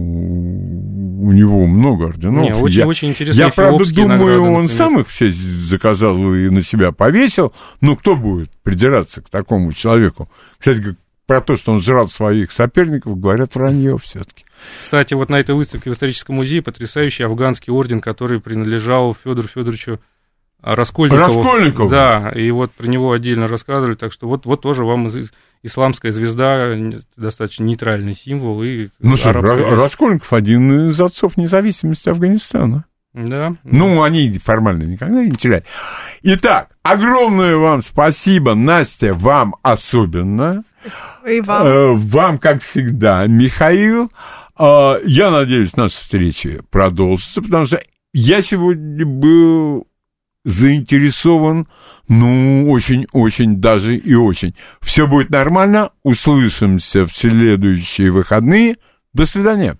у него много орденов. Не, очень, я, очень интересные Я, правда, думаю, награды, он например. сам их все заказал и на себя повесил. Ну, кто будет придираться к такому человеку? Кстати, про то, что он жрал своих соперников, говорят вранье все-таки. Кстати, вот на этой выставке в историческом музее потрясающий афганский орден, который принадлежал Федору Федоровичу Раскольникову. Раскольникову? Да, и вот про него отдельно рассказывали, так что вот, вот тоже вам исламская звезда, достаточно нейтральный символ. И ну, что, Раскольников один из отцов независимости Афганистана. Да. Ну, они формально никогда не теряли. Итак, огромное вам спасибо, Настя, вам особенно. И вам. Э, вам, как всегда, Михаил. Э, я надеюсь, наша встреча продолжится, потому что я сегодня был заинтересован, ну, очень-очень даже и очень. Все будет нормально. Услышимся в следующие выходные. До свидания.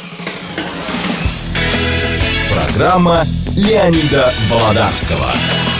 Программа Леонида Володарского.